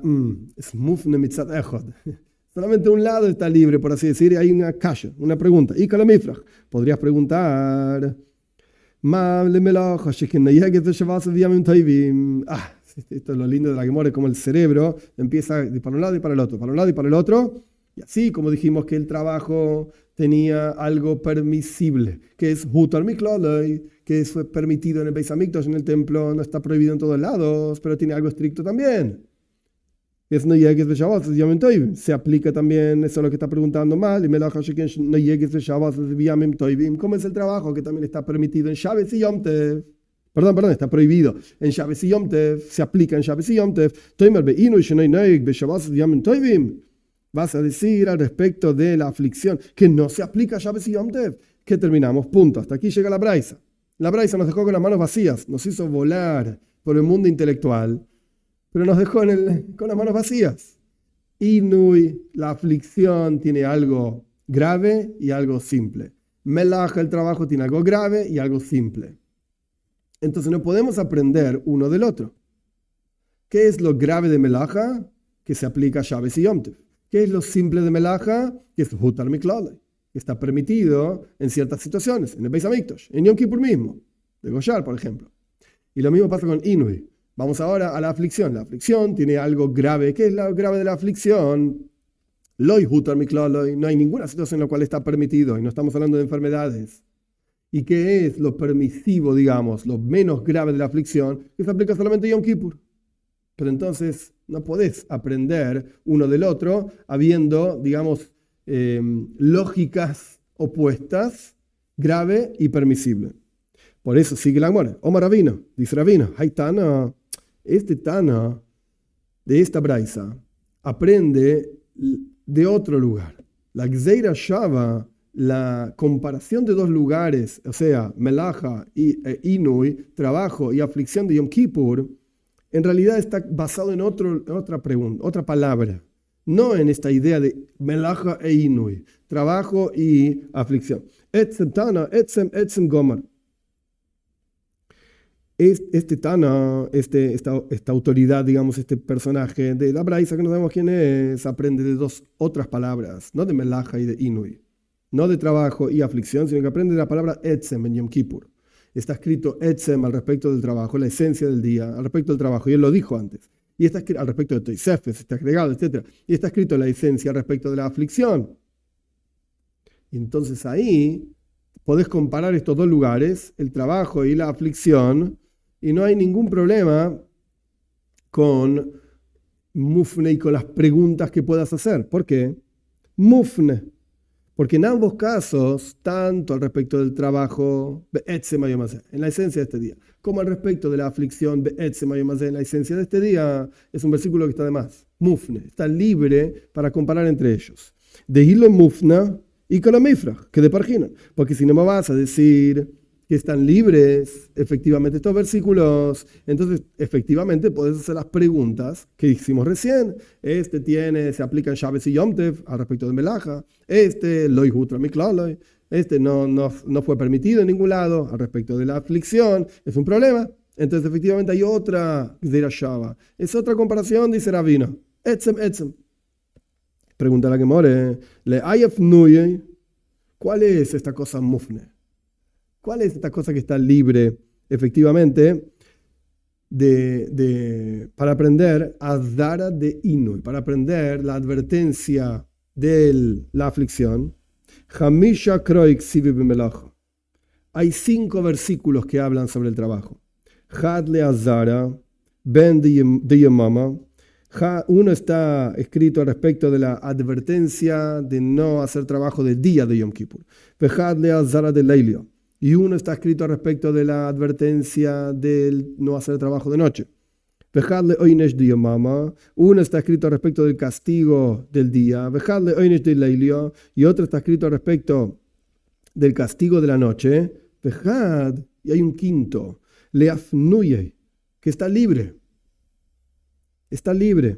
Solamente un lado está libre, por así decir, y hay una kasha, una pregunta. Y kalamifraj, podrías preguntar. Ah, esto es lo lindo de la Gemara, como el cerebro empieza para un lado y para el otro, para un lado y para el otro. Y así como dijimos que el trabajo tenía algo permisible, que es hutar miklalei, que fue permitido en el Beis Hamikdash, en el templo, no está prohibido en todos lados, pero tiene algo estricto también. Es no llegues de Shabbat, es Yamim Tovim. Se aplica también, eso es lo que está preguntando mal, y melaja sheken no llegues de Shabbat, es Yamim Tovim. ¿Cómo es el trabajo que también está permitido en Shabbat y Yom Tev? Perdón, perdón, está prohibido en Shabbat y Yom Tev, se aplica en Shabbat y Yom Tev. Toimer beinu y shenoi neig be Shabbat es Yamim Tovim. Vas a decir al respecto de la aflicción que no se aplica a Shabbat y Yom Tev. ¿Qué terminamos? Punto. Hasta aquí llega la braisa. La braisa nos dejó con las manos vacías, nos hizo volar por el mundo intelectual, pero nos dejó en el, con las manos vacías. Inui, la aflicción, tiene algo grave y algo simple. Melaja, el trabajo, tiene algo grave y algo simple. Entonces no podemos aprender uno del otro. ¿Qué es lo grave de melaja? Que se aplica a Shabbat y Yom Tev. ¿Qué es lo simple de melaja? Que es hutar miklalei, que está permitido en ciertas situaciones, en el Beis Hamikdash, en Yom Kippur mismo, de Goyar, por ejemplo. Y lo mismo pasa con Inui. Vamos ahora a la aflicción. La aflicción tiene algo grave. ¿Qué es lo grave de la aflicción? Loi hutar miklalei, no hay ninguna situación en la cual está permitido, y no estamos hablando de enfermedades. ¿Y qué es lo permisivo, digamos, lo menos grave de la aflicción? Que se aplica solamente en Yom Kippur. Pero entonces no podés aprender uno del otro habiendo, digamos, eh, lógicas opuestas, grave y permisible. Por eso sigue la Gemara. Omar Rabino, dice Rabino, hay Tana, este Tana de esta braisa aprende de otro lugar. La Gzeira Shava, la comparación de dos lugares, o sea, Melaja y e Inui, trabajo y aflicción de Yom Kippur, en realidad está basado en, otro, en otra pregunta, otra palabra. No en esta idea de Melaja e Inui, trabajo y aflicción. Etzem Tana, Etzem, Etzem Gomer. Este Tana, este, esta, esta autoridad, digamos, este personaje de la braisa que no sabemos quién es, aprende de dos otras palabras, no de Melaja y de Inui, no de trabajo y aflicción, sino que aprende de la palabra Etzem en Yom Kippur. Está escrito Etzem al respecto del trabajo, la esencia del día, al respecto del trabajo, y él lo dijo antes. Y está escrito al respecto de Toisefes, está agregado, etcétera. Y está escrito la esencia al respecto de la aflicción. Y entonces ahí podés comparar estos dos lugares, el trabajo y la aflicción, y no hay ningún problema con Mufne y con las preguntas que puedas hacer. ¿Por qué? Mufne. Porque en ambos casos, tanto al respecto del trabajo, en la esencia de este día, como al respecto de la aflicción, en la esencia de este día, es un versículo que está de más. Mufne, está libre para comparar entre ellos. De hilo mufna y kalamifrach, que de pargina. Porque si no me vas a decir que están libres efectivamente estos versículos, entonces efectivamente puedes hacer las preguntas que hicimos recién. Este tiene, se aplica en Shabbos y Yom Tev al respecto de Melaja. Este, Loi Hutra Miklaloi. Este no, no, no fue permitido en ningún lado al respecto de la aflicción. Es un problema. Entonces efectivamente hay otra Gzeira Shava. Es otra comparación, dice Rabino. Etzem, etzem. Pregunta la que more. Le ayaf nuye. ¿Cuál es esta cosa mufne? ¿Cuál es esta cosa que está libre, efectivamente, de, de, para aprender Azdara de Inui, para aprender la advertencia de la aflicción? Hamisha kroik sivi b'melacha. Hay cinco versículos que hablan sobre el trabajo. Hadle Azdara, ben de Yemama. Uno está escrito al respecto de la advertencia de no hacer trabajo del día de Yom Kippur. Hadle Azdara de Leilio. Y uno está escrito al respecto de la advertencia del no hacer trabajo de noche. Uno está escrito al respecto del castigo del día. Y otro está escrito al respecto del castigo de la noche. Y hay un quinto, leafnuye, que está libre. Está libre.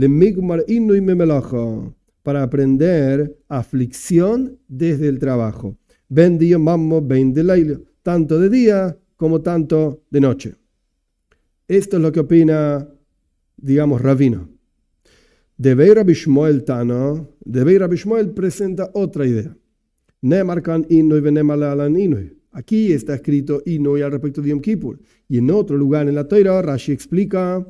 Para aprender aflicción desde el trabajo. Ben día mammo, ben de leilio, tanto de día como tanto de noche. Esto es lo que opina, digamos, Ravino. De Beir Rabbi Shmuel Tano, de Beir Rabbi Shmuel presenta otra idea. Nemarkan inui venemalalan inui. Aquí está escrito inui al respecto de Yom Kippur. Y en otro lugar en la Torah, Rashi explica,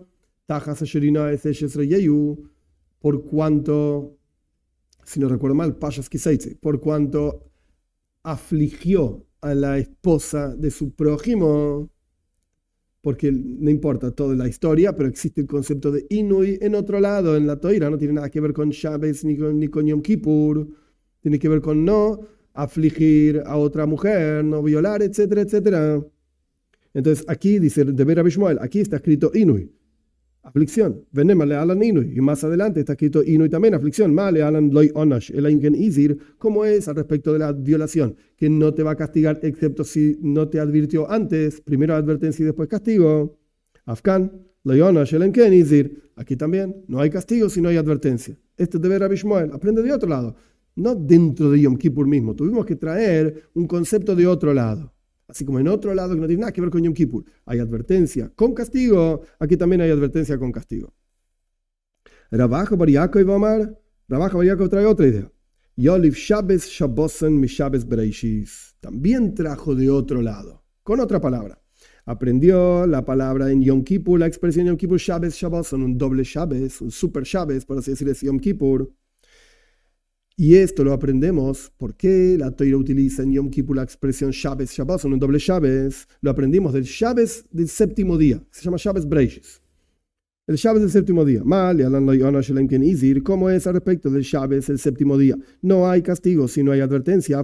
por cuanto, si no recuerdo mal, Pashas Kiseitze, por cuanto afligió a la esposa de su prójimo, porque no importa toda la historia, pero existe el concepto de Inui en otro lado, en la Toira, no tiene nada que ver con Shabbos ni con, ni con Yom Kippur, tiene que ver con no afligir a otra mujer, no violar, etcétera, etcétera. Entonces aquí dice, de Beir Rabbi Shmuel, aquí está escrito Inui, aflicción, venémale alan inui, y más adelante está escrito inui también, aflicción, male alan loy onash, el ainken izir, como es al respecto de la violación, que no te va a castigar excepto si no te advirtió antes, primero advertencia y después castigo. Afkan, loy onash, el ainken izir, aquí también no hay castigo si no hay advertencia. Esto es de Rabbi Shmuel, aprende de otro lado, no dentro de Yom Kippur mismo, tuvimos que traer un concepto de otro lado. Así como en otro lado que no tiene nada que ver con Yom Kippur hay advertencia con castigo, aquí también hay advertencia con castigo. Rabaja Bar Yaakov Omar, Rabaja Bar Yaakov trae otra idea. Yoliv Shabbos Shabbosen mi Shabbos Bereishis. También trajo de otro lado, con otra palabra. Aprendió la palabra en Yom Kippur, la expresión Yom Kippur Shabbos Shabbosen, un doble Shabbos, un super Shabbos, por así decirlo, es Yom Kippur. Y esto lo aprendemos porque la Torah utiliza en Yom Kippur la expresión Shabbos, Shabbos, un doble Shabbos. Lo aprendimos del Shabbos del séptimo día. Se llama Shabbos Breishis. El Shabbos del séptimo día. Mal, ¿cómo es al respecto del Shabbos el séptimo día? No hay castigo si no hay advertencia.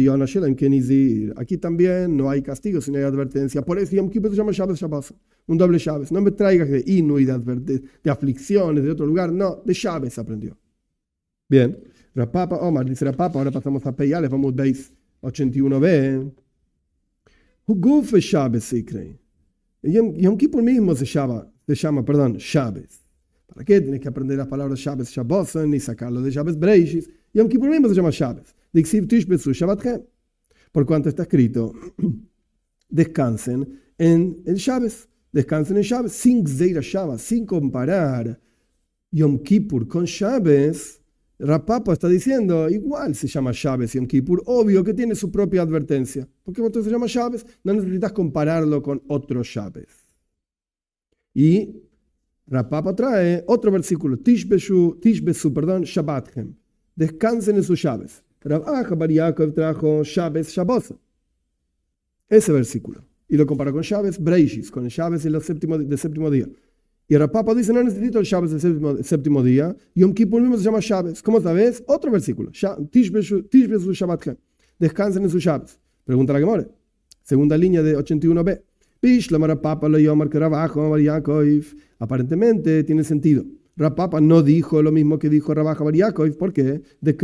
Aquí también no hay castigo si no hay advertencia. Por eso Yom Kippur se llama Shabbos, Shabbos. Un doble Shabbos. No me traigas de Inui, de, de, de aflicciones de otro lugar. No, de Shabbos aprendió. Bien. Rapapa Omar, dice Rapapa, ahora pasamos a Peyales, vamos a ochenta y uno b. Huguf Shabbos se cree. Yom Kippur mismo se llama, se llama, perdón, Shabbos. ¿Para qué tienes que aprender las palabras Shabbos, Shabbosen y sacarlo de Shabbos Breishis? Yom Kippur mismo se llama Shabbos. Dixiv Tishbesu Shabbatchem. Por cuanto está escrito, descansen en el Shabbos. Descansen en Shabbos, sin Gzeira Shabbat, sin comparar Yom Kippur con Shabbos. Rapapa está diciendo, igual se llama Shabbos Yom Kippur, obvio que tiene su propia advertencia. ¿Por qué entonces se llama Shabbos? No necesitas compararlo con otro Shabbos. Y Rapapa trae otro versículo, Tishbesu, Tishbesu, perdón, Shabbatchem. Descansen en su Shabbos. Rabaja Bar Yaakov trajo Shabbos, Shabbos. Ese versículo. Y lo compara con Shabbos, Breishis, con el Shabbos del séptimo, del séptimo día. Y Rav Papa dice, no necesito el Shabbat del séptimo, el séptimo día. Yom Kippur mismo se llama Shabbat. ¿Cómo sabes? Otro versículo. Tishbesu Shabbatchem. Descansen en sus Shabbat. Pregunta la Gemara. Segunda línea de ochenta y uno b. Aparentemente tiene sentido. Rav Papa no dijo lo mismo que dijo Rav Bar Yaakov. ¿Por qué?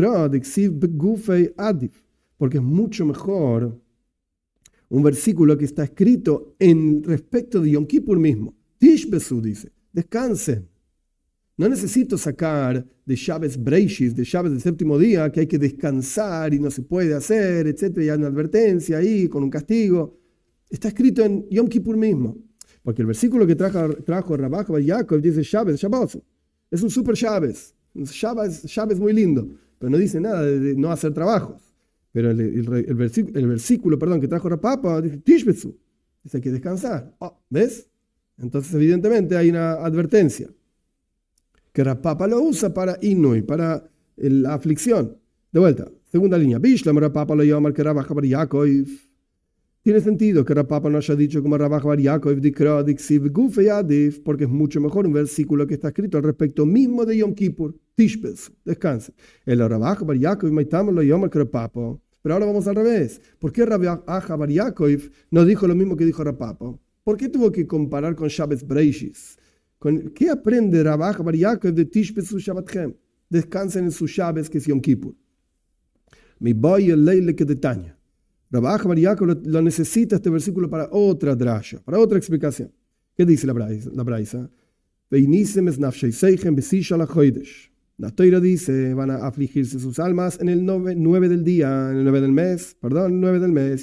Porque es mucho mejor un versículo que está escrito en respecto de Yom Kippur mismo. Tishbesu dice, descansen. No necesito sacar de Shabbat Breishis, de Shabbat del séptimo día, que hay que descansar y no se puede hacer, etcétera. Y hay una advertencia ahí con un castigo. Está escrito en Yom Kippur mismo. Porque el versículo que trajo, trajo Rav Bar Yaakov dice Shabbat, Shabbat. Es un super Shabbat. Shabbat, Shabbat es muy lindo, pero no dice nada de, de no hacer trabajos. Pero el, el, el, versículo, el versículo perdón, que trajo Rav Papa dice Tishbesu. Dice hay que descansar. Oh, ¿ves? Entonces, evidentemente, hay una advertencia que Rav Papa lo usa para Inui, para la aflicción. De vuelta, segunda línea. Bishlam Rav Papa lo llama que Rav Bar Yaakov. Tiene sentido que Rav Papa no haya dicho como Rav Bar Yaakov, porque es mucho mejor un versículo que está escrito al respecto mismo de Yom Kippur. Tishbesu, descansa. El Rav Bar Yaakov lo llama que Rav Papa. Pero ahora vamos al revés. ¿Por qué Rav Bar Yaakov no dijo lo mismo que dijo Rav Papa? ¿Por qué tuvo que comparar con Shabbat Breishis? ¿Con ¿Qué aprende Rav Bar Yaakov de Tishbesu Shabbatchem? Descansen en sus Shabbat, que es Yom Kippur. Mi boy el leile que detaña. Rav Bar Yaakov lo, lo necesita este versículo para otra drasha, para otra explicación. ¿Qué dice la Braisa? La Braisa. La Toira dice, van a afligirse sus almas en el nueve del día, en el nueve del mes, perdón, nueve del mes.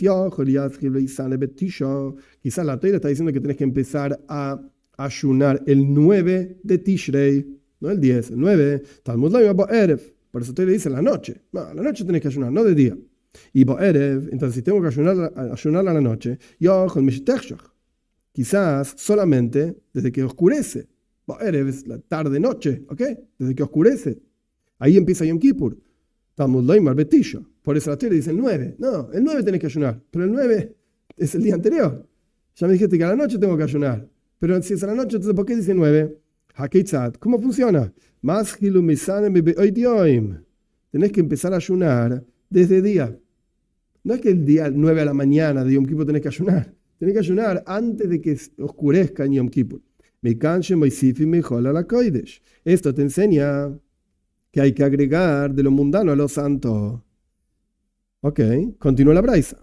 Quizás la Toira está diciendo que tenés que empezar a ayunar el nueve de Tishrei, no el diez, el nueve. Talmud Loim Bo'erev. Por eso Toira dice la noche. No, la noche tenés que ayunar, no de día. Y Bo'erev, entonces si tengo que ayunar, ayunar a la noche, quizás solamente desde que oscurece. Es la tarde-noche, ¿ok? Desde que oscurece. Ahí empieza Yom Kippur. Talmud Loimar Betisho. Por eso la Torah dice el nueve. No, el nueve tenés que ayunar. Pero el nueve es el día anterior. Ya me dijiste que a la noche tengo que ayunar. Pero si es a la noche, entonces ¿por qué dice nueve? Hakeitzat. ¿Cómo funciona? Tenés que empezar a ayunar desde día. No es que el día nueve a la mañana de Yom Kippur tenés que ayunar. Tenés que ayunar antes de que oscurezca en Yom Kippur. Esto te enseña que hay que agregar de lo mundano a lo santo. Ok, continúa la braisa.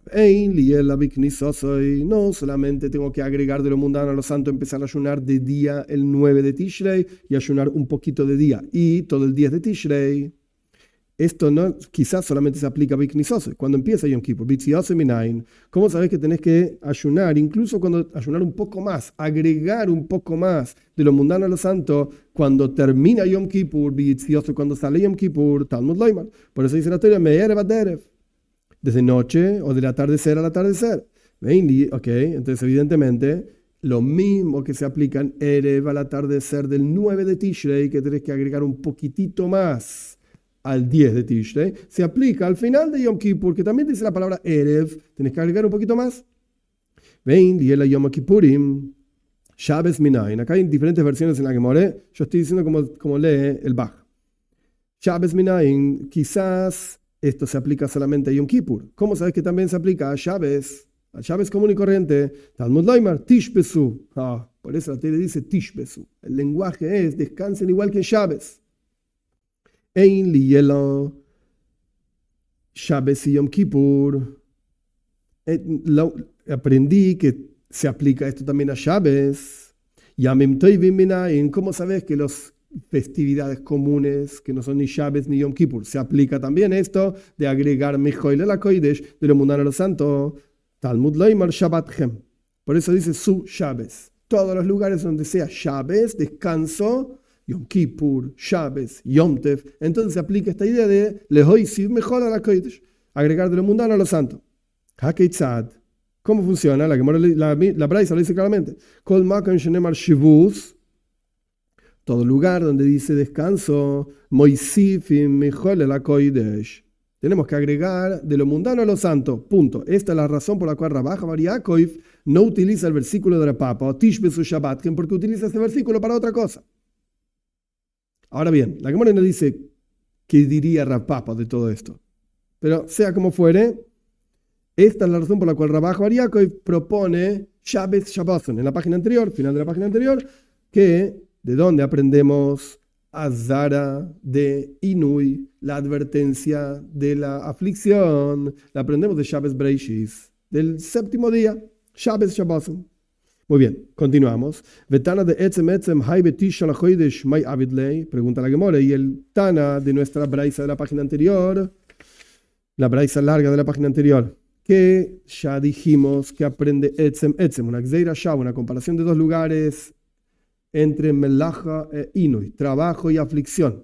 No solamente tengo que agregar de lo mundano a lo santo, empezar a ayunar de día el nueve de Tishrei y ayunar un poquito de día y todo el diez de Tishrei. Esto no, quizás solamente se aplica a Biknisose, cuando empieza Yom Kippur. ¿Cómo sabes que tenés que ayunar? Incluso cuando ayunar un poco más, agregar un poco más de lo mundano a lo santo, cuando termina Yom Kippur, cuando sale Yom Kippur, Talmud Loimar. Por eso dice la Torah, Me'erev ad Erev, desde noche o del atardecer al atardecer. Ok, entonces evidentemente lo mismo que se aplica en Erev al atardecer del nueve de Tishrei, que tenés que agregar un poquitito más al diez de Tishrei, se aplica al final de Yom Kippur, que también dice la palabra Erev, tenés que agregar un poquito más. Ven, y el Yom Kippurim, Shabbos Minayin. Acá hay diferentes versiones en la Gemara. Yo estoy diciendo como, como lee el Bach. Shabbos Minayin, quizás esto se aplica solamente a Yom Kippur. ¿Cómo sabes que también se aplica a Shabbos? A Shabbos común y corriente. Talmud Loimar, Tishbesu. Ah, por eso la Torah dice Tishbesu. El lenguaje es, descansen igual que en Shabbos. Ein liyelo Shabbos y Yom Kippur. Aprendí que se aplica esto también a Shabbos. Yamim Tovim Minayin. ¿Cómo sabes que las festividades comunes, que no son ni Shabbos ni Yom Kippur, se aplica también esto de agregar Mechoil la Kodesh, de lo mundano a lo santo? Talmud Loimar Shabbatchem. Por eso dice su Shabbos. Todos los lugares donde sea Shabbos, descanso, Yom Kippur, Shabbos, Yom Tev. Entonces se aplica esta idea de Lehoisiv mejor a la Kodesh, agregar de lo mundano a lo santo. Hakeitzad. ¿Cómo funciona? La la, la Braisa lo dice claramente. Kol makam shenemar shivus. Todo lugar donde dice descanso, Moisifim mejor a la Kodesh. Tenemos que agregar de lo mundano a lo santo. Punto. Esta es la razón por la cual Rabbi Bar Yaakov no utiliza el versículo de la Papa o Tish B'Su Shabbat, porque utiliza ese versículo para otra cosa. Ahora bien, la Gemara no dice qué diría Rav Papa de todo esto. Pero sea como fuere, esta es la razón por la cual Rabbi Bar Yaakov propone Shabbat Shabboson en la página anterior, final de la página anterior, que de donde aprendemos Azara de Inui, la advertencia de la aflicción, la aprendemos de Shabbat Breishis, del séptimo día, Shabbat Shabboson. Muy bien, continuamos. Vetana de Etzem Etzem Hay Betish Shalachoidesh May Avidlei, pregunta la Gemara, y el Tana de nuestra braisa de la página anterior, la braisa larga de la página anterior, que ya dijimos que aprende Etzem Etzem, una Gzeira Shab, una comparación de dos lugares entre Melacha e Inui, trabajo y aflicción.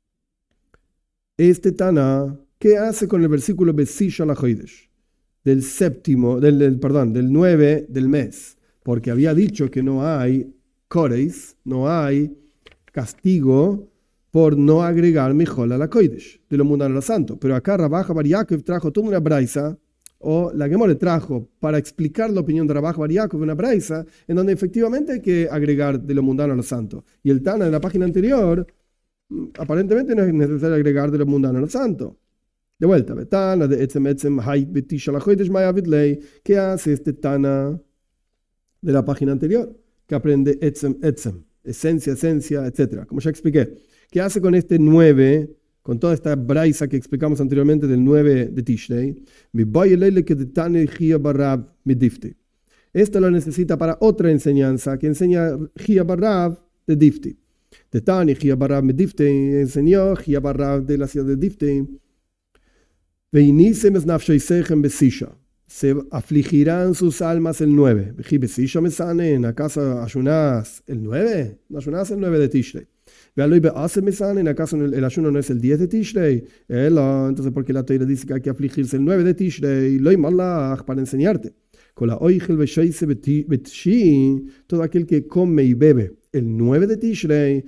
Este Tana, ¿qué hace con el versículo Betish Shalachoidesh? Del séptimo, del, del, perdón, del nueve del mes? Porque había dicho que no hay koreis, no hay castigo por no agregar Mijol a la Kodesh, de lo mundano a lo santo. Pero acá Rabbi Bar Yaakov trajo toda una braisa, o la Gemara trajo para explicar la opinión de Rabbi Bar Yaakov una braisa, en donde efectivamente hay que agregar de lo mundano a lo santo. Y el Tana en la página anterior, aparentemente no es necesario agregar de lo mundano a lo santo. De vuelta, Tana de Etzem Etzem Hay Betish Shalachoidesh May Avidlei, ¿qué hace este Tana de la página anterior? Que aprende Etzem Etzem, esencia, esencia, etcétera. Como ya expliqué. ¿Qué hace con este nueve, con toda esta braisa que explicamos anteriormente del nueve de Tishrei? Esto lo necesita para otra enseñanza que enseña Gia Barrav de Difti. De Tani Gia Barrav de Difti enseñó Gia Barrav de la ciudad de Difti. Veinisem es nafshay sechem besisha. Se afligirán sus almas el nueve. ¿Acaso ayunás el nueve? No ayunás el nueve de Tishrei. ¿Acaso el ayuno no es el diez de Tishrei? Entonces, ¿por qué la Torah dice que hay que afligirse el nueve de Tishrei? Lo malach para enseñarte. Todo aquel que come y bebe el nueve de Tishrei,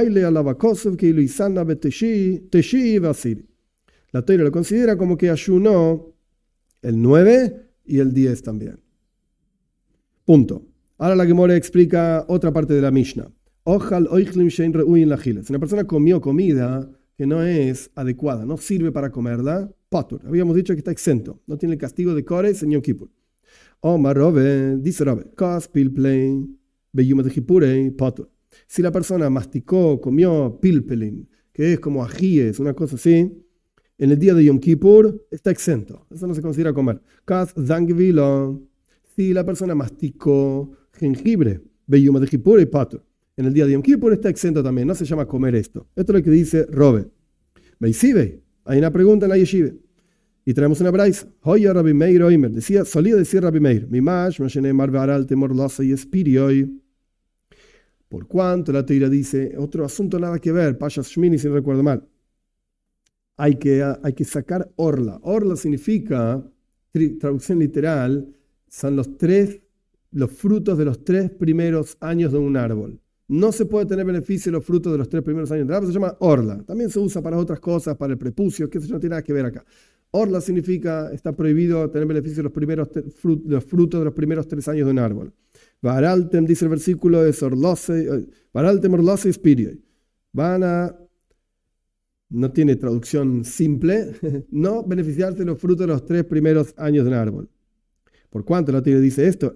la Torah lo considera como que ayunó el nueve y el diez también. Punto. Ahora la Gemara explica otra parte de la Mishnah. Si una persona comió comida que no es adecuada, no sirve para comerla, patur. Habíamos dicho que está exento, no tiene el castigo de Kores en Yom Kippur. Omar Robe, dice Robe, Kas pilplein, beyuma de Kippurei, patur. Si la persona masticó, comió pilpelin, que es como ajíes, una cosa así, en el día de Yom Kippur está exento. Eso no se considera comer. Kas zangvilo, si la persona masticó jengibre, beyuma de Kippurei, patur. En el día de Yom Kippur está exento también, no se llama comer esto. Esto es lo que dice Robe. Meisive, hay una pregunta en la yeshive. Y traemos una braisa. Hoya Rabbi Meir Oimer, decía, solía decir Rabbi Meir, Mimash, Mashene Marvaral, Temor Losa y Espirioi. Por cuanto la Teira dice, otro asunto nada que ver, Pashas Shmini, si no recuerdo mal. Hay que, hay que sacar orla. Orla significa, traducción literal, son los tres, los frutos de los tres primeros años de un árbol. No se puede tener beneficio de los frutos de los tres primeros años del árbol, se llama orla. También se usa para otras cosas, para el prepucio, que eso no tiene nada que ver acá. Orla significa, está prohibido tener beneficio de los, primeros te, frut, de los frutos de los primeros tres años de un árbol. Varaltem, dice el versículo, es orlose, varaltem orlose espirioi. Van a, no tiene traducción simple, no beneficiarse de los frutos de los tres primeros años de un árbol. ¿Por cuánto la Torah dice esto?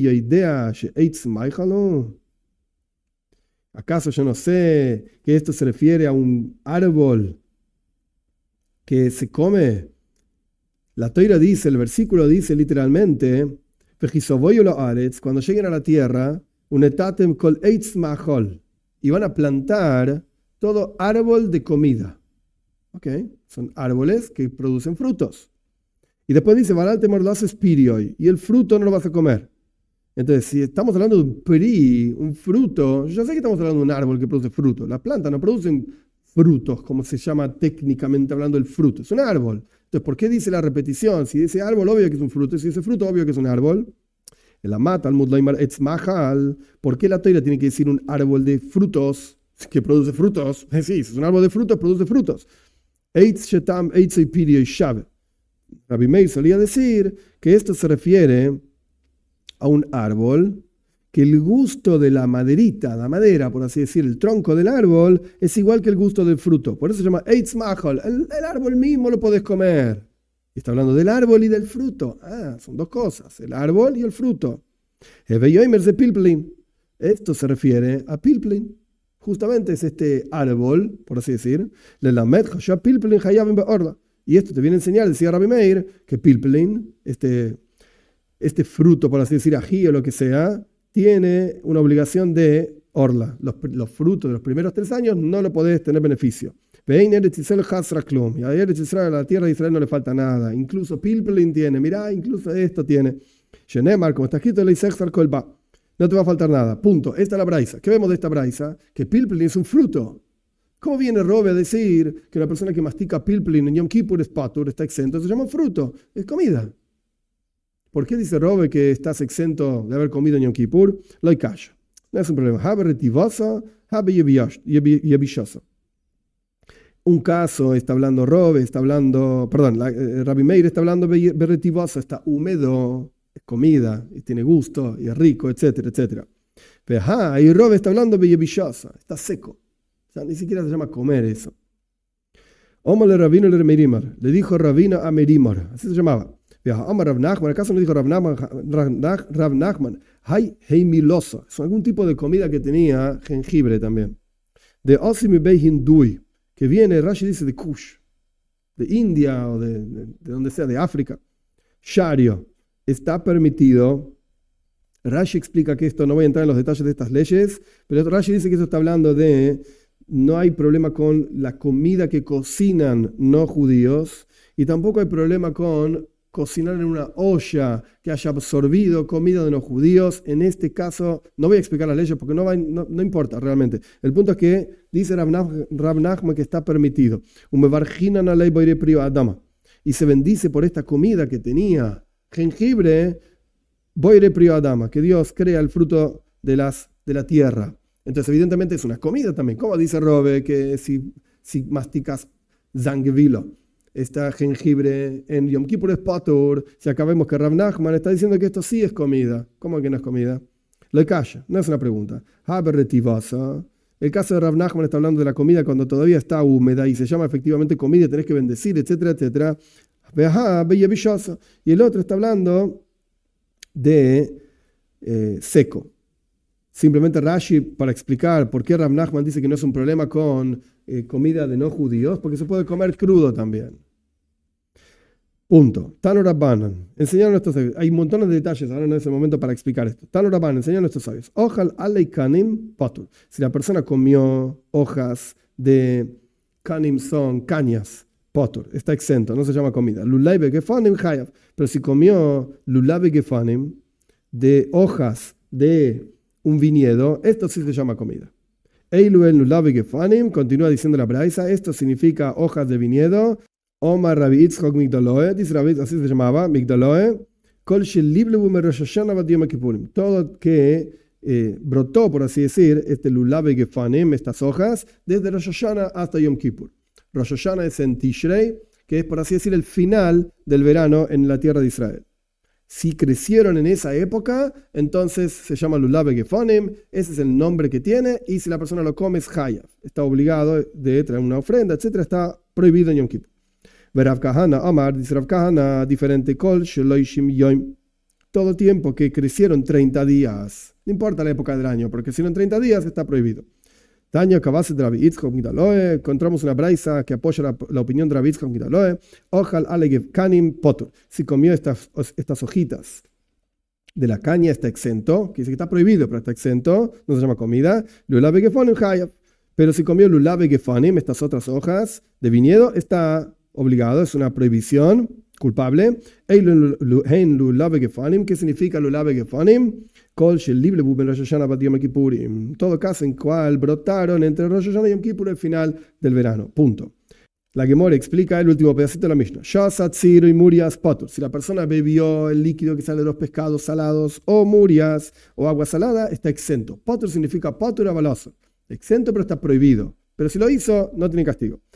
¿Acaso yo no sé que esto se refiere a un árbol que se come? La Torah dice, el versículo dice literalmente, cuando lleguen a la tierra, y van a plantar todo árbol de comida. Okay. Son árboles que producen frutos. Y después dice, y el fruto no lo vas a comer. Entonces, si estamos hablando de un pri, un fruto, yo ya sé que estamos hablando de un árbol que produce frutos. Las plantas no producen frutos, como se llama técnicamente hablando el fruto. Es un árbol. Entonces, ¿por qué dice la repetición? Si dice árbol, obvio que es un fruto. Y si dice fruto, obvio que es un árbol. La mata, al mudlaimar etzmahal. ¿Por qué la Torah tiene que decir un árbol de frutos que produce frutos? Sí, si es un árbol de frutos, produce frutos. Eitz shetam eitzei pirio shave. Rabbi Meir solía decir que esto se refiere a un árbol que el gusto de la maderita, la madera, por así decir, el tronco del árbol, es igual que el gusto del fruto. Por eso se llama Eitz Mahol. El, el árbol mismo lo podés comer. Y está hablando del árbol y del fruto. Ah, son dos cosas, el árbol y el fruto. de Pilplin. Esto se refiere a Pilplin. Justamente es este árbol, por así decir. Y esto te viene a enseñar, decía Rabbi Meir, que Pilplin, este, este fruto, por así decir, ají o lo que sea, tiene una obligación de orla. Los, los frutos de los primeros tres años no lo podés tener beneficio. Y a la tierra de Israel no le falta nada. Incluso Pilplin tiene, mirá, incluso esto tiene. Shenemar, como está escrito, no te va a faltar nada. Punto. Esta es la braisa. ¿Qué vemos de esta braisa? Que Pilplin es un fruto. ¿Cómo viene Robe a decir que la persona que mastica Pilplin en Yom Kippur es patur, está exento? Se llama fruto, es comida. ¿Por qué dice Robe que estás exento de haber comido en Yom Kippur? Lo hay callo. No es un problema. Un caso está hablando Robe, está hablando, perdón, la, eh, Rabbi Meir está hablando berretivosa, está húmedo, es comida, y tiene gusto, y es rico, etcétera, etcétera. Pero ajá, y Robe está hablando beyevishosa, está seco. O sea, ni siquiera se llama comer eso. Omar Rabino le Merimar, le dijo Rabino a Merimar, así se llamaba. Omar Rav Nachman, ¿acaso no dijo Rav Nachman? Rav Nachman, hay heimilosa, es algún tipo de comida que tenía jengibre también. De Osimi Bei Hindui, que viene, Rashi dice, de Kush, de India o de, de, de donde sea, de África. Shario, está permitido. Rashi explica que esto, no voy a entrar en los detalles de estas leyes, pero Rashi dice que esto está hablando de, no hay problema con la comida que cocinan no judíos, y tampoco hay problema con cocinar en una olla que haya absorbido comida de los judíos. En este caso, no voy a explicar las leyes porque no, va, no, no importa realmente. El punto es que dice Rav Nachman que está permitido. Y se bendice por esta comida que tenía jengibre, boire prio adama, que Dios crea el fruto de, las, de la tierra. Entonces, evidentemente es una comida también. Como dice Robe, que si, si masticas zangvilo, está jengibre en Yom Kippur es patur, si acá vemos que Rav Nachman está diciendo que esto sí es comida. ¿Cómo que no es comida? Lo calla, no es una pregunta. El caso de Rav Nachman está hablando de la comida cuando todavía está húmeda y se llama efectivamente comida, tenés que bendecir, etcétera, etcétera. Y el otro está hablando de eh, seco. Simplemente Rashi, para explicar por qué Rav Nachman dice que no es un problema con eh, comida de no judíos, porque se puede comer crudo también. Punto. Tano Rabbanan, enseñaron nuestros sabios. Hay montones de detalles, ahora no es el momento para explicar esto. Tano Rabbanan, enseñaron nuestros sabios. Ojal alei kanim patur. Si la persona comió hojas de kanim, son cañas, patur, está exento, no se llama comida. Lulay begefanim chayav. Pero si comió lulay begefanim de hojas de un viñedo, esto sí se llama comida. Eilu el lulay begefanim, continúa diciendo la braisa, esto significa hojas de viñedo. Omar Rabbi Yitzchok Migdaloe, dice Rabbi, así se llamaba, Migdaloe, Kol Sheliblebu me Rosh Hashanah bat Yom Kippurim. Todo que eh, brotó, por así decir, este lulabe gefanim, estas hojas, desde Rosh Hashanah hasta Yom Kippur. Rosh Hashanah es en Tishrei, que es, por así decir, el final del verano en la tierra de Israel. Si crecieron en esa época, entonces se llama lulabe gefanim, ese es el nombre que tiene, y si la persona lo come es hayav, está obligado de traer una ofrenda, etcétera, está prohibido en Yom Kippur. Rav Kahana, Amar, dice Rav Kahana, diferente kol sheloishim yom. Todo tiempo que crecieron treinta días, no importa la época del año, porque si no en treinta días está prohibido. Tanya Kavase de Rabbi Yitzchok Migdaloe, encontramos una braisa que apoya la, la opinión de Rabbi Yitzchok Migdaloe. Ojal alegev kanim potur. Si comió estas, estas hojitas de la caña está exento, que dice que está prohibido, pero está exento, no se llama comida. Lulabe gefanim chayav. Pero si comió lulabe gefanim, estas otras hojas de viñedo, está obligado, es una prohibición culpable. ¿Qué significa lulabe gefanim? Todo caso en cual brotaron entre Rosh Hashanah y Yom Kippur el final del verano. Punto. La Gemara explica el último pedacito de la Mishnah. Y murias patur. Si la persona bebió el líquido que sale de los pescados salados o murias o agua salada, está exento. Patur significa patur avaloso. Exento, pero está prohibido. Pero si lo hizo, no tiene castigo.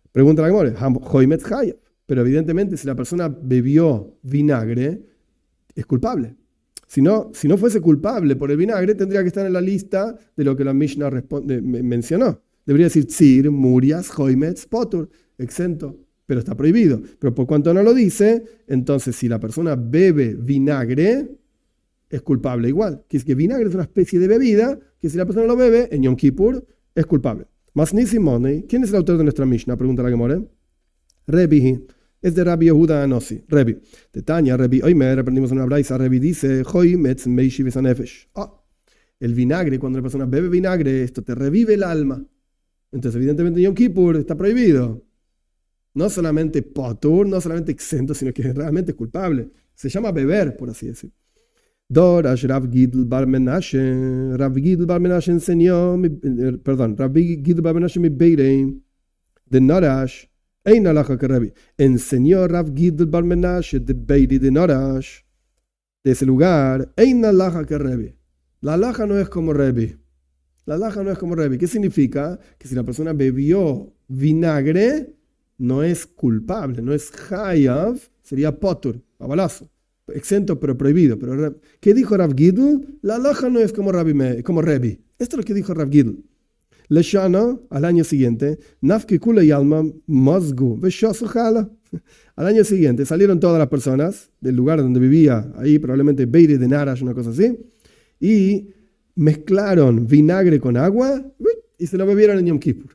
Pregunta la Gemara, Hoimetz Hayav. Pero evidentemente si la persona bebió vinagre, es culpable. Si no, si no fuese culpable por el vinagre, tendría que estar en la lista de lo que la Mishnah responde, mencionó. Debería decir Tzir, Murias, Hoimetz, Potur, exento, pero está prohibido. Pero por cuanto no lo dice, entonces si la persona bebe vinagre, es culpable igual. Que es que vinagre es una especie de bebida que si la persona lo bebe en Yom Kippur, es culpable. Masni Simone, ¿quién es el autor de nuestra Mishnah? Pregunta la Gemara. Rebi, es de Rabbi Yehuda Anossi. Rebi. De Tanya, Rebi, hoy me aprendimos una braisa. Rebi dice, Hoi metz meishi besanefesh. Ah, el vinagre, cuando la persona bebe vinagre, esto te revive el alma. Entonces, evidentemente, en Yom Kippur está prohibido. No solamente potur, no solamente exento, sino que realmente es culpable. Se llama beber, por así decir. Dorash Rav Gidl Bar Menashe. Rav Gidl Bar Menashe enseñó, perdón, Rav Gidl Bar Menashe mi Beirein de Norash. Ein alaja que Rabbi. Enseñó Rav Gidl Bar Menashe de Beiri de Norash. De ese lugar, Ein alaja que Rabbi. La alaja no es como Rabbi. La alaja no es como Rabbi. ¿Qué significa? Que si la persona bebió vinagre, no es culpable, no es hayav, sería potur, a balazo. Exento pero prohibido. Pero, ¿qué dijo Rav Gidl? La alaja no es como Rabbi, como Rabbi. Esto es lo que dijo Rav Gidl. Leshana, al año siguiente, Nafke Kula Yalma Mozgu Veshosuchala. Al año siguiente salieron todas las personas del lugar donde vivía, ahí probablemente Beire de Narash, una cosa así, y mezclaron vinagre con agua y se lo bebieron en Yom Kippur.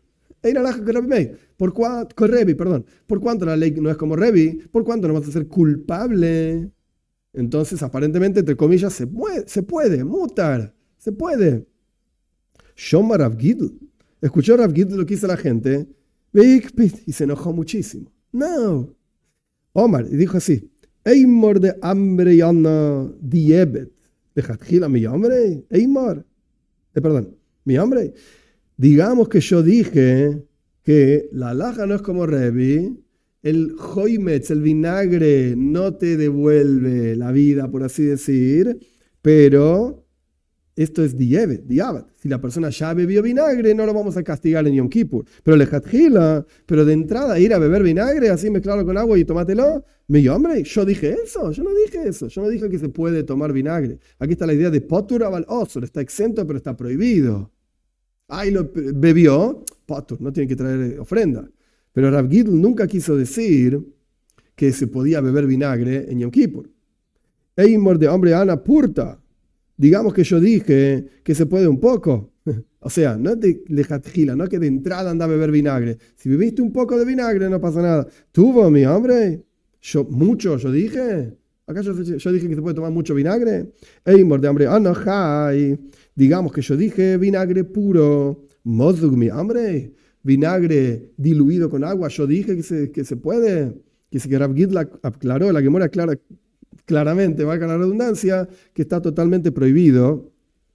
Por cuánto, Rebi, perdón, por cuánto la ley no es como Rebi, por cuánto no vas a ser culpable. Entonces, aparentemente, entre comillas, se puede, se puede mutar, se puede. Shoma Rav Gidl. Escuchó Rav Gidl lo que hizo la gente y se enojó muchísimo. No. Omar, y dijo así: Eimor de hambre yana diebet. Dejatjila mi hambre. Eimor. Eh, perdón, mi hambre. Digamos que yo dije que la alhaja no es como Rebi. El hoimetz, el vinagre, no te devuelve la vida, por así decir, pero esto es diebet, diabat. Si la persona ya bebió vinagre, no lo vamos a castigar en Yom Kippur. Pero lejatjila, pero de entrada ir a beber vinagre, así mezclarlo con agua y tomátelo, me hombre, yo dije eso, yo no dije eso, yo no dije que se puede tomar vinagre. Aquí está la idea de potur aval osur, está exento pero está prohibido. Ahí lo bebió, potur, no tiene que traer ofrenda. Pero Rav Gidl nunca quiso decir que se podía beber vinagre en Yom Kippur. Eimor de hombre ana purta. Digamos que yo dije que se puede un poco. O sea, no es de lejatjila, no es que de entrada anda a beber vinagre. Si bebiste un poco de vinagre no pasa nada. ¿Tuvo mi hombre? Yo, ¿mucho yo dije? ¿Acaso yo dije que se puede tomar mucho vinagre? Eimor de hombre ana jai. Digamos que yo dije vinagre puro. Mozug mi hombre. Vinagre diluido con agua, yo dije que se, que se puede, que se que Rav Gidl aclaró, la Gemara aclara claramente, valga la redundancia, que está totalmente prohibido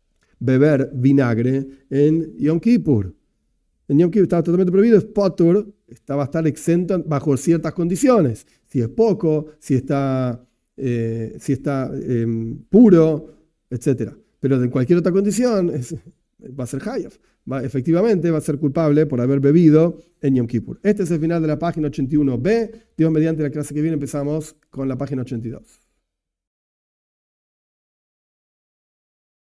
beber vinagre en Yom Kippur. En Yom Kippur está totalmente prohibido, es potur, está, va a estar exento bajo ciertas condiciones. Si es poco, si está, eh, si está eh, puro, etcétera. Pero en cualquier otra condición es, va a ser hayav. Va, efectivamente va a ser culpable por haber bebido en Yom Kippur. Este es el final de la página ochenta y uno b. Dios mediante la clase que viene empezamos con la página ochenta y dos.